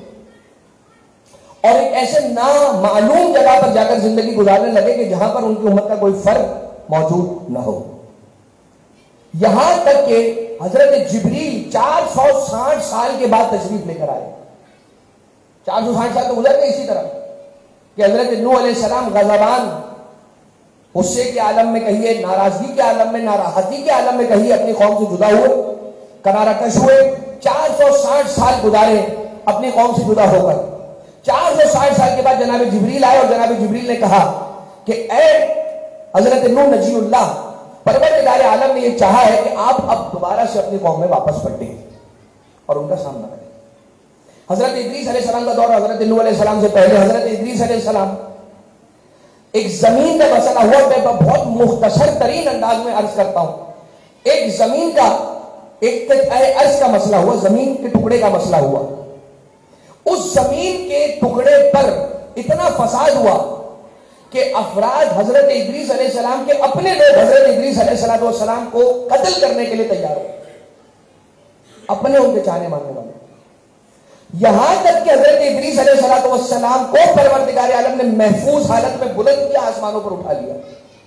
اور ایک ایسے نامعلوم جگہ پر جا کر زندگی گزارنے لگے کہ جہاں پر ان کی امت کا کوئی فرق موجود نہ ہو۔ یہاں تک کہ حضرت جبریل 460 سال کے بعد تشریف لے کر آئے۔ 460 سال تو گزر گئے اسی طرح کہ حضرت نوح علیہ السلام غضبان، غصے کے عالم میں کہیے، ناراضگی کے عالم میں، ناراحتی کے عالم میں کہیے، اپنی قوم سے جدا ہوئے، کنارہ کش ہوئے، 460 سال گزارے اپنی قوم سے جدا ہو کر۔ 460 سال کے بعد جناب جبریل آئے، اور جناب جبریل نے کہا کہ اے حضرت نوح نجی اللہ، پروردگار عالم نے یہ چاہا ہے کہ آپ اب دوبارہ سے اپنی قوم میں واپس پلٹیں اور ان کا سامنا کریں۔ حضرت ادریس علیہ السلام کا دور حضرت نوح علیہ السلام سے پہلے، حضرت ادریس علیہ السلام ایک زمین کا مسئلہ ہوا، میں بہت مختصر ترین انداز میں عرض کرتا ہوں۔ ایک زمین کا ایک عرض کا مسئلہ ہوا، زمین کے ٹکڑے کا مسئلہ ہوا۔ اس زمین کے ٹکڑے پر اتنا فساد ہوا کہ افراد حضرت ادریس علیہ السلام کے اپنے لوگ حضرت ادریس علیہ السلام کو قتل کرنے کے لیے تیار ہو، اپنے ان کے چاہنے ماننے والے، یہاں تک کہ حضرت ادریس علیہ السلام کو پروردگار عالم نے محفوظ حالت میں بلند کیا، آسمانوں پر اٹھا لیا۔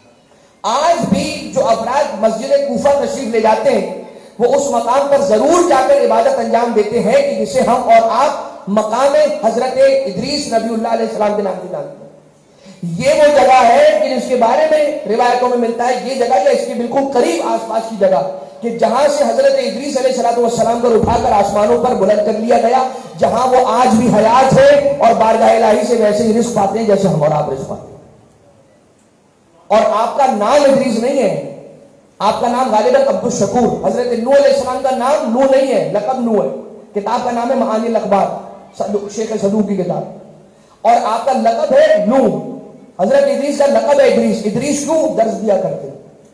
آج بھی جو افراد مسجد کوفہ تشریف لے جاتے ہیں، وہ اس مقام پر ضرور جا کر عبادت انجام دیتے ہیں کہ جسے ہم اور آپ مقام حضرت ادریس نبی اللہ علیہ السلام کے نام سے جانتے ہیں۔ یہ وہ جگہ ہے کہ جس کے بارے میں روایتوں میں ملتا ہے، یہ جگہ یا اس کے بالکل قریب آس پاس کی جگہ کہ جہاں سے حضرت ادریس علیہ السلام کو اٹھا کر آسمانوں پر بلند کر لیا گیا، جہاں وہ آج بھی حیات ہے اور بارگاہ الہی سے ویسے ہی رزق پاتے ہیں جیسے ہم اور آپ رزق پاتے ہیں۔ اور آپ کا نام ادریس نہیں ہے، آپ کا نام غالباً عبد الشکور، حضرت نوح علیہ السلام کا نام نوح نہیں ہے، لقب نوح ہے۔ کتاب کا نام ہے معانی الاخبار، شیخ صدوق کی کتاب، اور آپ کا لقب ہے نوح۔ حضرت ادریس کا لقب ہے ادریس۔ ادریس کیوں؟ درس دیا کرتے۔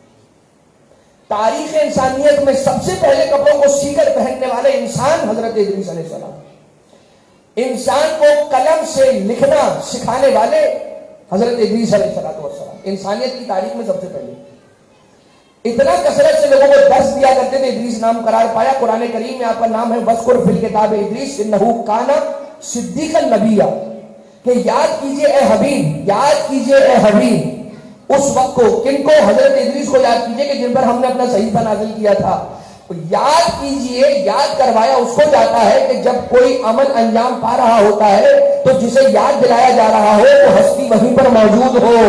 تاریخ انسانیت میں سب سے پہلے کپڑوں کو سی کر پہننے والے انسان حضرت ادریس علیہ السلام، انسان کو قلم سے لکھنا سکھانے والے حضرت ادریس علیہ السلام، انسانیت کی تاریخ میں سب سے پہلے۔ اتنا کثرت سے لوگوں کو درس دیا کرتے تھے، ادریس نام قرار پایا۔ قرآن کریم میں آپ کا نام ہے وذکر فی الکتاب ادریس انہ کان صدیقا نبیا، کہ یاد کیجئے اے حبیب، یاد کیجئے اے حبیب اس وقت کو، کن کو؟ حضرت ادریس کو یاد کیجئے کہ جن پر ہم نے اپنا صحیفہ نازل کیا تھا۔ یاد کیجئے، یاد کروایا اس کو جاتا ہے کہ جب کوئی عمل انجام پا رہا ہوتا ہے تو جسے یاد دلایا جا رہا ہو وہ ہستی وہیں پر موجود ہو۔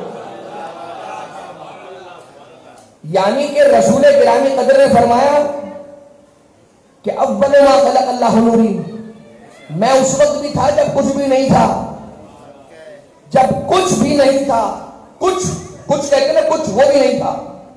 یعنی کہ رسول گرامی قدر نے فرمایا کہ اول ما خلق اللہ نوری، میں اس وقت بھی تھا جب کچھ بھی نہیں تھا، جب کچھ بھی نہیں تھا، کچھ کہتے نا، کچھ وہ بھی نہیں تھا۔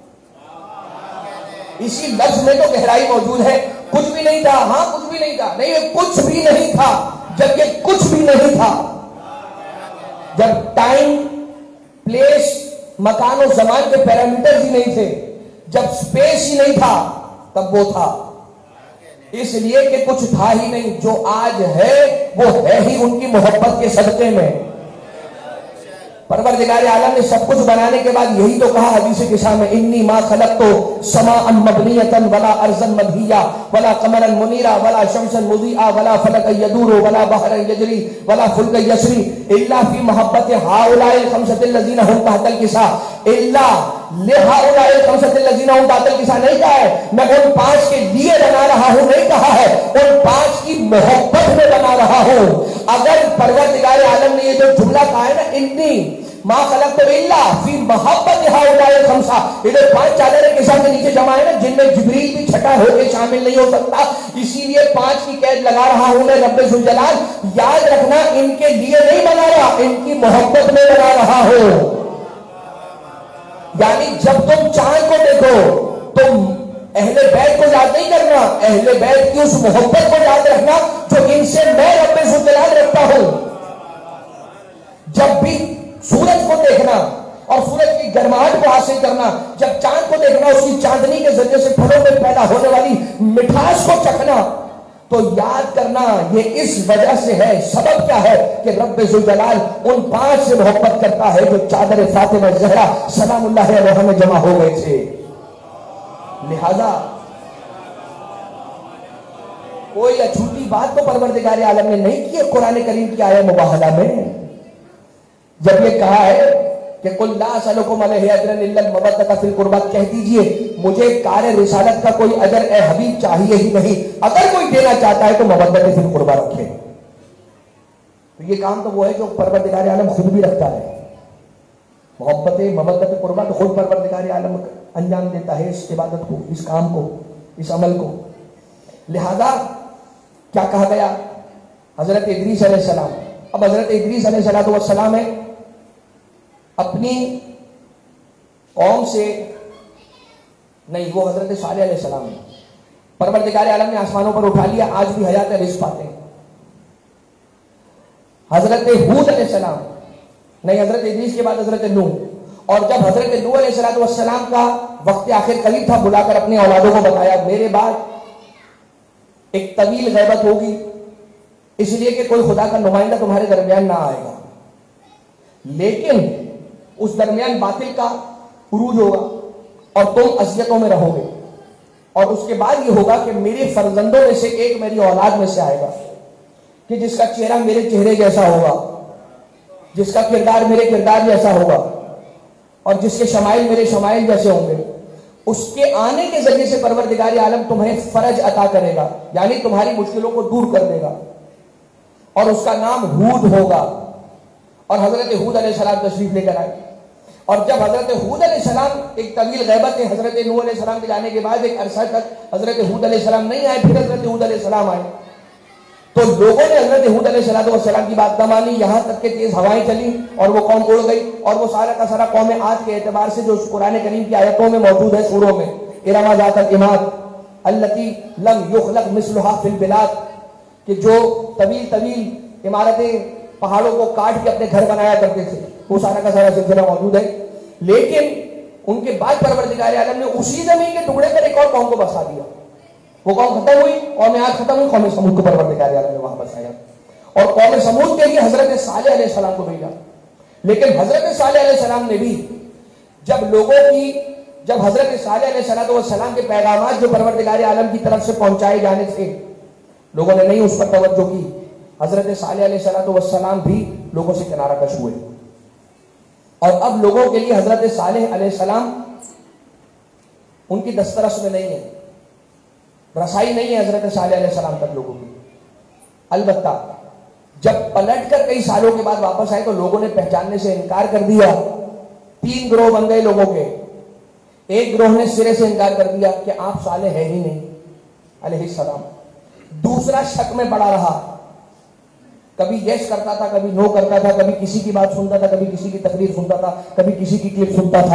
اسی لفظ میں تو گہرائی موجود ہے، کچھ بھی نہیں تھا، ہاں کچھ بھی نہیں تھا، نہیں کچھ بھی نہیں تھا، جب یہ کچھ بھی نہیں تھا، جب ٹائم پلیس مکان و زمان کے پیرامیٹرز ہی نہیں تھے، جب سپیس ہی نہیں تھا، تب وہ تھا۔ اس لیے کہ کچھ تھا ہی نہیں، جو آج ہے وہ ہے ہی ان کی محبت کے صدقے میں۔ پروردگار عالم نے سب کچھ بنانے کے بعد یہی تو کہا حدیث قدسی میں، انی ما خلقت سماء مبنیۃ ولا ارضا مدحیہ ولا قمرا منیرا ولا شمسا مضیئا ولا فلکا یدور ولا بحرا یجری ولا فلکا یسری الا فی محبت ہؤلاء الخمسۃ الذین هم تحت الکساء الا لہؤلاء الخمسۃ الذین هم تحت الکساء، نہیں کہا ہے میں ان پانچ کے لیے بنا رہا ہوں، نہیں کہا ہے ان پانچ کی محبت میں بنا رہا ہوں۔ اگر پروردگار عالم نے یہ جو جملہ کہا ہے نا، انی ما خلقت الا فی محبت ہؤلاء الخمسہ، یہ پانچ چادریں کسا کے نیچے جمع ہے نا، جن میں جبریل بھی چھٹا ہو کے شامل نہیں ہو سکتا، اسی لیے پانچ کی قید لگا رہا ہوں میں رب ذوالجلال۔ یاد رکھنا ان کے لیے نہیں بنا رہا، ان کی محبت میں بنا رہا ہوں۔ یعنی جب تم چاند کو دیکھو تم اہل بیت کو یاد نہیں کرنا، اہل بیت کی اس محبت کو یاد رکھنا جو ان سے میں رب ذوالجلال رکھتا ہوں۔ جب بھی سورج کو دیکھنا اور سورج کی گرماہٹ کو حاصل کرنا، جب چاند کو دیکھنا اس کی چاندنی کے ذریعے سے پھلوں میں پیدا ہونے والی مٹھاس کو چکھنا، تو یاد کرنا یہ اس وجہ سے ہے۔ سبب کیا ہے کہ رب ذوالجلال ان پانچ سے محبت کرتا ہے جو چادر فاطمہ زہرا سلام اللہ علیہا میں جمع ہو گئے تھے۔ لہذا کوئی اچھوٹی بات تو پروردگار عالم نے نہیں کی قرآن کریم کی آیہ مباہلہ میں، جب یہ کہا ہے کہ قل لا اسألکم علیہ اجرا الا المودۃ فی القربى، کہہ دیجئے مجھے کار رسالت کا کوئی اجر اے حبیب چاہیے ہی نہیں، اگر کوئی دینا چاہتا ہے تو مودۃ فی القربى رکھے۔ تو یہ کام تو وہ ہے جو پروردگار عالم خود بھی رکھتا ہے، محبت مودۃ قربى تو خود پروردگار عالم انجام دیتا ہے اس عبادت کو، اس کام کو، اس عمل کو۔ لہذا کیا کہا گیا؟ حضرت ادریس علیہ السلام، اب حضرت ادریس علیہ السلام ہے اپنی قوم سے نہیں، وہ حضرت صالح علیہ السلام ہے، پروردگار عالم نے آسمانوں پر اٹھا لیا، آج بھی حیات رزق پاتے ہیں۔ حضرت ہود علیہ السلام نہیں، حضرت ادریس کے بعد حضرت نوح، اور جب حضرت نوح علیہ السلام کا وقت آخر قریب تھا، بلا کر اپنے اولادوں کو بتایا میرے بعد ایک طویل غیبت ہوگی، اس لیے کہ کوئی خدا کا نمائندہ تمہارے درمیان نہ آئے گا، لیکن اس درمیان باطل کا عروج ہوگا اور تم اذیتوں میں رہو گے، اور اس کے بعد یہ ہوگا کہ میرے فرزندوں میں سے ایک میری اولاد میں سے آئے گا کہ جس کا چہرہ میرے چہرے جیسا ہوگا، جس کا کردار میرے کردار جیسا ہوگا، اور جس کے شمائل میرے شمائل جیسے ہوں گے۔ اس کے آنے کے ذریعے سے پروردگار عالم تمہیں فرج عطا کرے گا، یعنی تمہاری مشکلوں کو دور کر دے گا، اور اس کا نام ہود ہوگا۔ اور حضرت ہود علیہ السلام تشریف لے کر آئے، اور جب حضرت ہود علیہ السلام ایک طویل غیبت ہے، حضرت نوح علیہ السلام کے جانے کے بعد ایک عرصہ تک حضرت ہود علیہ السلام نہیں آئے، پھر حضرت ہود علیہ السلام آئے، تو لوگوں نے حضرت ہود علیہ السلام کی بات نہ مانی، یہاں تک کہ تیز ہوائیں چلی اور وہ قوم اڑ گئی، اور وہ سارا کا سارا قوم عاد کے اعتبار سے جو قرآن کریم کی آیتوں میں موجود ہے، سوروں میں، ارم ذات العماد التي لم يخلق مثلها في البلاد، کہ جو طویل طویل عمارتیں پہاڑوں کو کاٹ کے اپنے گھر بنایا کرتے تھے، وہ سارا کا سارا سلسلہ موجود ہے۔ لیکن ان کے بعد پروردگار عالم نے اسی زمین کے ٹکڑے پر ایک اور قوم کو بسا دیا، وہ قوم ختم ہوئی، قوم عاد ختم ہوئی، قوم سمود کو پروردگار عالم نے وہاں بسایا، اور قوم سمود کے لیے حضرت صالح علیہ السلام کو بھیجا۔ لیکن حضرت صالح علیہ السلام نے بھی جب لوگوں کی جب حضرت صالح علیہ السلام کے پیغامات جو پروردگار عالم کی طرف سے پہنچائے جانے تھے، لوگوں نے نہیں اس پر توجہ کی، حضرت صالح علیہ السلام بھی لوگوں سے کنارہ کش ہوئے، اور اب لوگوں کے لیے حضرت صالح علیہ السلام ان کی دسترس میں نہیں ہے، رسائی نہیں ہے حضرت صالح علیہ السلام تک لوگوں کی۔ البتہ جب پلٹ کر کئی سالوں کے بعد واپس آئے تو لوگوں نے پہچاننے سے انکار کر دیا۔ 3 گروہ بن گئے لوگوں کے۔ ایک گروہ نے سرے سے انکار کر دیا کہ آپ صالح ہے ہی نہیں علیہ السلام۔ دوسرا شک میں پڑا رہا، کبھی یس کرتا تھا، کبھی نو کرتا تھا، کبھی کسی کی بات سنتا تھا، کبھی کسی کی تقریر سنتا تھا، کبھی کسی کی کلپ سنتا تھا،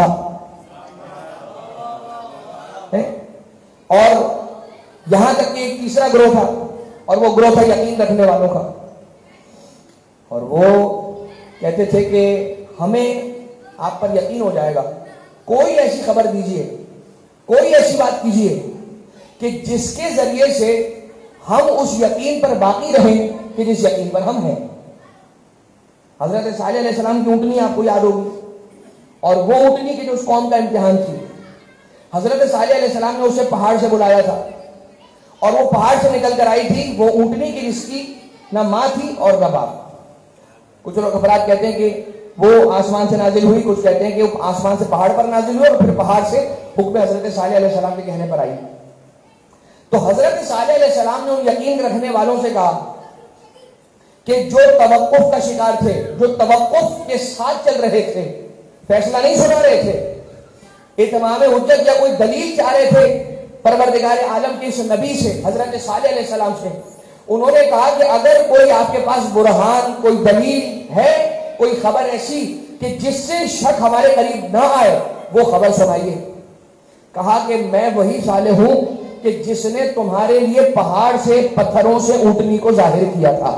اور یہاں تک کہ ایک تیسرا گروہ تھا، اور وہ گروہ تھا یقین رکھنے والوں کا، اور وہ کہتے تھے کہ ہمیں آپ پر یقین ہو جائے گا، کوئی ایسی خبر دیجئے، کوئی ایسی بات کیجئے کہ جس کے ذریعے سے ہم اس یقین پر باقی رہیں کہ جس یقین پر ہم ہیں۔ حضرت صالح علیہ السلام کی اونٹنی آپ کو یاد ہوگی، اور وہ اونٹنی کی جو اس قوم کا امتحان تھی، حضرت صالح علیہ السلام نے اسے پہاڑ سے بلایا تھا، اور وہ پہاڑ سے نکل کر آئی تھی، وہ اونٹنی کی جس کی نہ ماں تھی اور نہ باپ۔ کچھ لوگ افراد کہتے ہیں کہ وہ آسمان سے نازل ہوئی، کچھ کہتے ہیں کہ وہ آسمان سے پہاڑ پر نازل ہوئی اور پھر پہاڑ سے حکم حضرت صالح علیہ السلام کے کہنے پر آئی۔ تو حضرت صالح علیہ السلام نے ان یقین رکھنے والوں سے کہا کہ جو توقف کا شکار تھے، جو توقف کے ساتھ چل رہے تھے، فیصلہ نہیں سنا رہے تھے، اتمام حجت یا کوئی دلیل چاہ رہے تھے پروردگار عالم کے اس نبی سے، حضرت صالح علیہ السلام سے، انہوں نے کہا کہ اگر کوئی آپ کے پاس برہان، کوئی دلیل ہے، کوئی خبر ایسی کہ جس سے شک ہمارے قریب نہ آئے، وہ خبر سنائیے۔ کہا کہ میں وہی صالح ہوں کہ جس نے تمہارے لیے پہاڑ سے، پتھروں سے اونٹنی کو ظاہر کیا تھا۔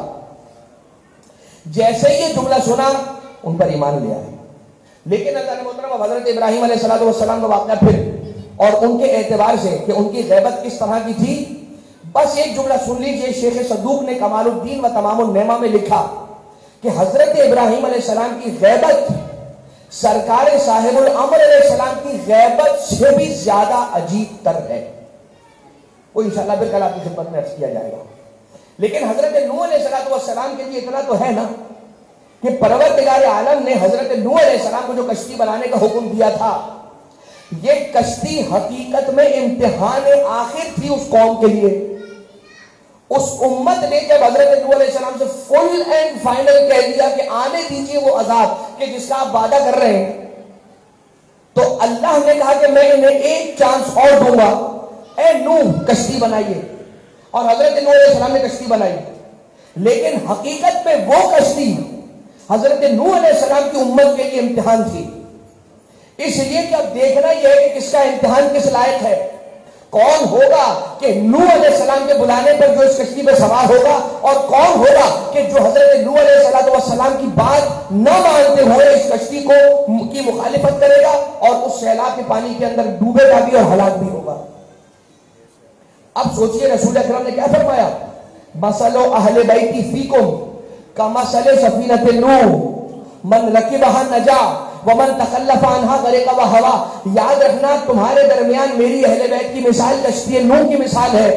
جیسے یہ جملہ سنا ان پر ایمان لیا ہے۔ لیکن اللہ نے محترم حضرت ابراہیم علیہ السلام کا واقعہ پھر، اور ان کے اعتبار سے کہ ان کی غیبت کس طرح کی تھی، بس ایک جملہ سن لیجئے۔ شیخ صدوق نے کمال الدین و تمام النعمہ میں لکھا کہ حضرت ابراہیم علیہ السلام کی غیبت سرکار صاحب الامر علیہ السلام کی غیبت سے بھی زیادہ عجیب تر ہے۔ وہ انشاءاللہ پھر کل آپ کی خدمت میں عرض کیا جائے گا۔ لیکن حضرت نوح علیہ السلام کے لیے اتنا تو ہے نا کہ پروردگار عالم نے حضرت نوح علیہ السلام کو جو کشتی بنانے کا حکم دیا تھا، یہ کشتی حقیقت میں امتحان آخر تھی اس قوم کے لیے۔ اس امت نے جب حضرت نوح علیہ السلام سے فل اینڈ فائنل کہہ دیا کہ آنے دیجئے وہ عذاب کہ جس کا آپ وعدہ کر رہے ہیں، تو اللہ نے کہا کہ میں انہیں ایک چانس اور دوں گا، اے نوح کشتی بنائیے، اور حضرت نوح علیہ السلام نے کشتی بنائی۔ لیکن حقیقت میں وہ کشتی حضرت نوح علیہ السلام کی امت کے لیے امتحان تھی، اس لیے کہ اب دیکھنا یہ ہے کہ کس کا امتحان کس لائق ہے، کون ہوگا کہ نوح علیہ السلام کے بلانے پر جو اس کشتی پہ سوار ہوگا، اور کون ہوگا کہ جو حضرت نوح علیہ السلام کی بات نہ مانتے ہوئے اس کشتی کی مخالفت کرے گا اور اس سیلاب کے پانی کے اندر ڈوبے گا بھی اور ہلاک بھی ہوگا۔ اب سوچئے رسول اکرم نے کیا فرمایا، مثل اہل بیتی فیکم کمثل سفینۃ نوح من رکبہا نجا ومن تخلف عنہا غرق وہوا۔ یاد رکھنا تمہارے درمیان میری اہل بیت کی مثال کشتی نوح کی مثال ہے۔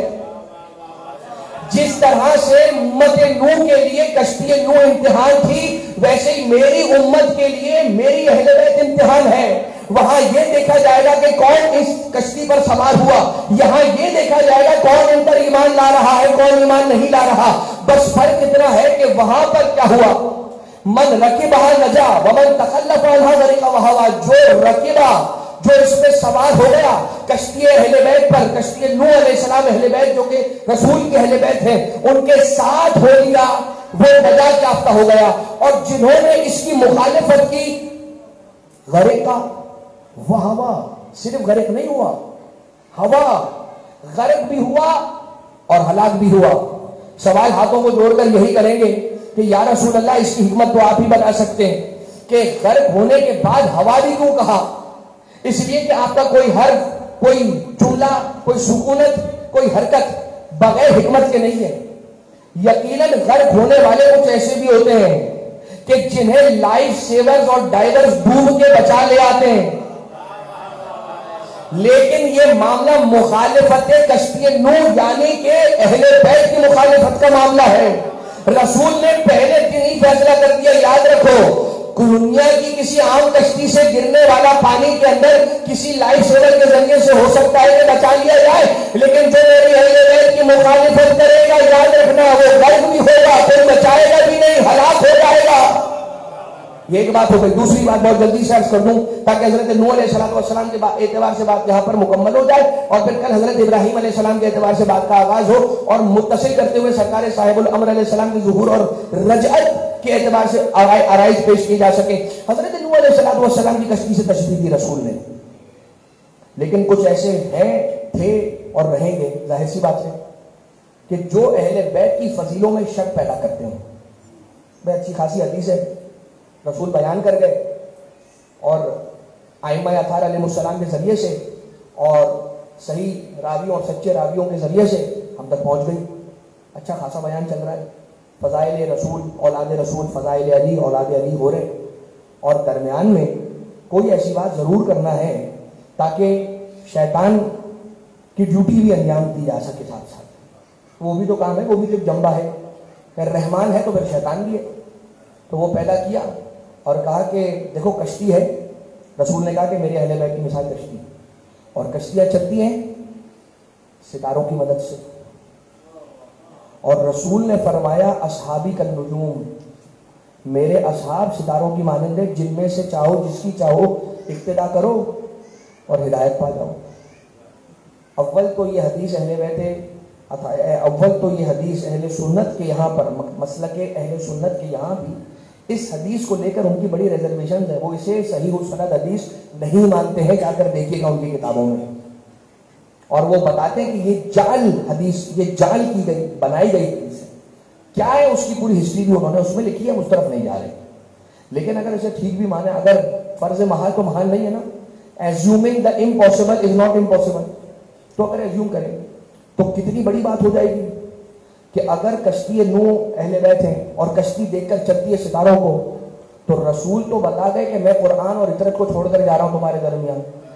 جس طرح سے امت نوح کے لیے کشتی نوح امتحان تھی، ویسے ہی میری امت کے لیے میری اہل بیت امتحان ہے۔ وہاں یہ دیکھا جائے گا کہ کون اس کشتی پر سوار ہوا، یہاں یہ دیکھا جائے گا کون ان پر ایمان لا رہا ہے، کون ایمان نہیں لا رہا۔ بس فرق اتنا ہے کہ وہاں پر کیا ہوا، من رکبہ نجا ومن تخلف عنہا غرق وہوا، جو رکبہ جو اس پہ سوار ہو گیا کشتی اہل بیت پر، کشتی نوح علیہ السلام اہل بیت جو کہ رسول کے اہل بیت ہیں، ان کے ساتھ ہو لیا، وہ نجات یافتہ ہو گیا، اور جنہوں نے اس کی مخالفت کی غرق کا وہ ہوا، صرف غرق نہیں ہوا، ہوا غرق بھی ہوا اور ہلاک بھی ہوا۔ سوال ہاتھوں کو جوڑ کر یہی کریں گے کہ یا رسول اللہ اس کی حکمت تو آپ ہی بتا سکتے ہیں کہ غرق ہونے کے بعد ہوا بھی کیوں کہا؟ اس لیے کہ آپ کا کوئی حرف، کوئی جملہ، کوئی سکونت، کوئی حرکت بغیر حکمت کے نہیں ہے۔ یقیناً غرق ہونے والے کچھ ایسے بھی ہوتے ہیں کہ جنہیں لائف سیورز اور ڈائیورز ڈوب کے بچا لے آتے ہیں۔ لیکن یہ معاملہ مخالفت کشتی نوح یعنی کہ اہل بیت کی مخالفت کا معاملہ ہے. رسول نے پہلے دن ہی فیصلہ کر دیا. یاد رکھو دنیا کی کسی عام کشتی سے گرنے والا پانی کے اندر کسی لائف سیور کے ذریعے سے ہو سکتا ہے کہ بچا لیا جائے, لیکن جو میری اہل بیت کی مخالفت کرے گا یاد رکھنا وہ غرق بھی ہوگا, پھر بچائے گا بھی نہیں, ہلاک ہو جائے گا. یہ ایک بات ہو گئی. دوسری بات بہت جلدی سے عرض کر دوں تاکہ حضرت نوح علیہ السلام کے اعتبار سے بات یہاں پر مکمل ہو جائے اور پھر کل حضرت ابراہیم علیہ السلام کے اعتبار سے بات کا آغاز ہو, اور متصل کرتے ہوئے سرکار صاحب الامر علیہ السلام کی ظہور اور رجعت کے اعتبار سے آرائز پیش کی جا سکے. حضرت نوح علیہ السلام کی کشتی سے تشریح دی رسول نے, لیکن کچھ ایسے ہیں تھے اور رہیں گے ظاہر سی بات ہے کہ جو اہل بیت کی فضیلوں میں شک پیدا کرتے ہیں. بہت اچھی خاصی حدیث ہے رسول بیان کر گئے اور ائمہ اطہار علیہ السلام کے ذریعے سے اور صحیح راویوں اور سچے راویوں کے ذریعے سے ہم تک پہنچ گئی. اچھا خاصا بیان چل رہا ہے, فضائل رسول اولاد رسول, فضائل علی اولاد علی ہو رہے, اور درمیان میں کوئی ایسی بات ضرور کرنا ہے تاکہ شیطان کی ڈیوٹی بھی انجام دی جا سکے ساتھ ساتھ. وہ بھی تو کام ہے, وہ بھی تو ایک جنبہ ہے. اگر رحمان ہے تو پھر شیطان بھی ہے. تو وہ پیدا کیا اور کہا کہ دیکھو کشتی ہے. رسول نے کہا کہ میرے اہل بیت کی مثال کشتی, اور کشتیاں چلتی ہیں ستاروں کی مدد سے. اور رسول نے فرمایا اصحابی کالنجوم, میرے اصحاب ستاروں کی مانند ہیں, جن میں سے چاہو جس کی چاہو اقتدا کرو اور ہدایت پا جاؤ. اول تو یہ حدیث اہل سنت کے یہاں پر مسلک اہل سنت کے یہاں بھی اس حدیث کو لے کر ان کی بڑی ریزرویشن ہے. وہ اسے صحیح السند حدیث نہیں مانتے ہیں, جا کر دیکھیے گا ان کی کتابوں میں. اور وہ بتاتے ہیں کہ یہ جعل حدیث, یہ جعل کی گئی بنائی گئی حدیث ہے. کیا ہے اس کی پوری ہسٹری بھی انہوں نے اس میں لکھی ہے, اس طرف نہیں جا رہے. لیکن اگر اسے ٹھیک بھی مانے, اگر فرض محال تو محال نہیں ہے نا, assuming the impossible is not impossible, تو اگر ایزیوم کریں تو کتنی بڑی بات ہو جائے گی کہ اگر کشتی نوح اہل بیت ہیں اور کشتی دیکھ کر چلتی ہے ستاروں کو, تو رسول تو بتا گئے کہ میں قرآن اور اطرت کو چھوڑ کر جا رہا ہوں تمہارے درمیان.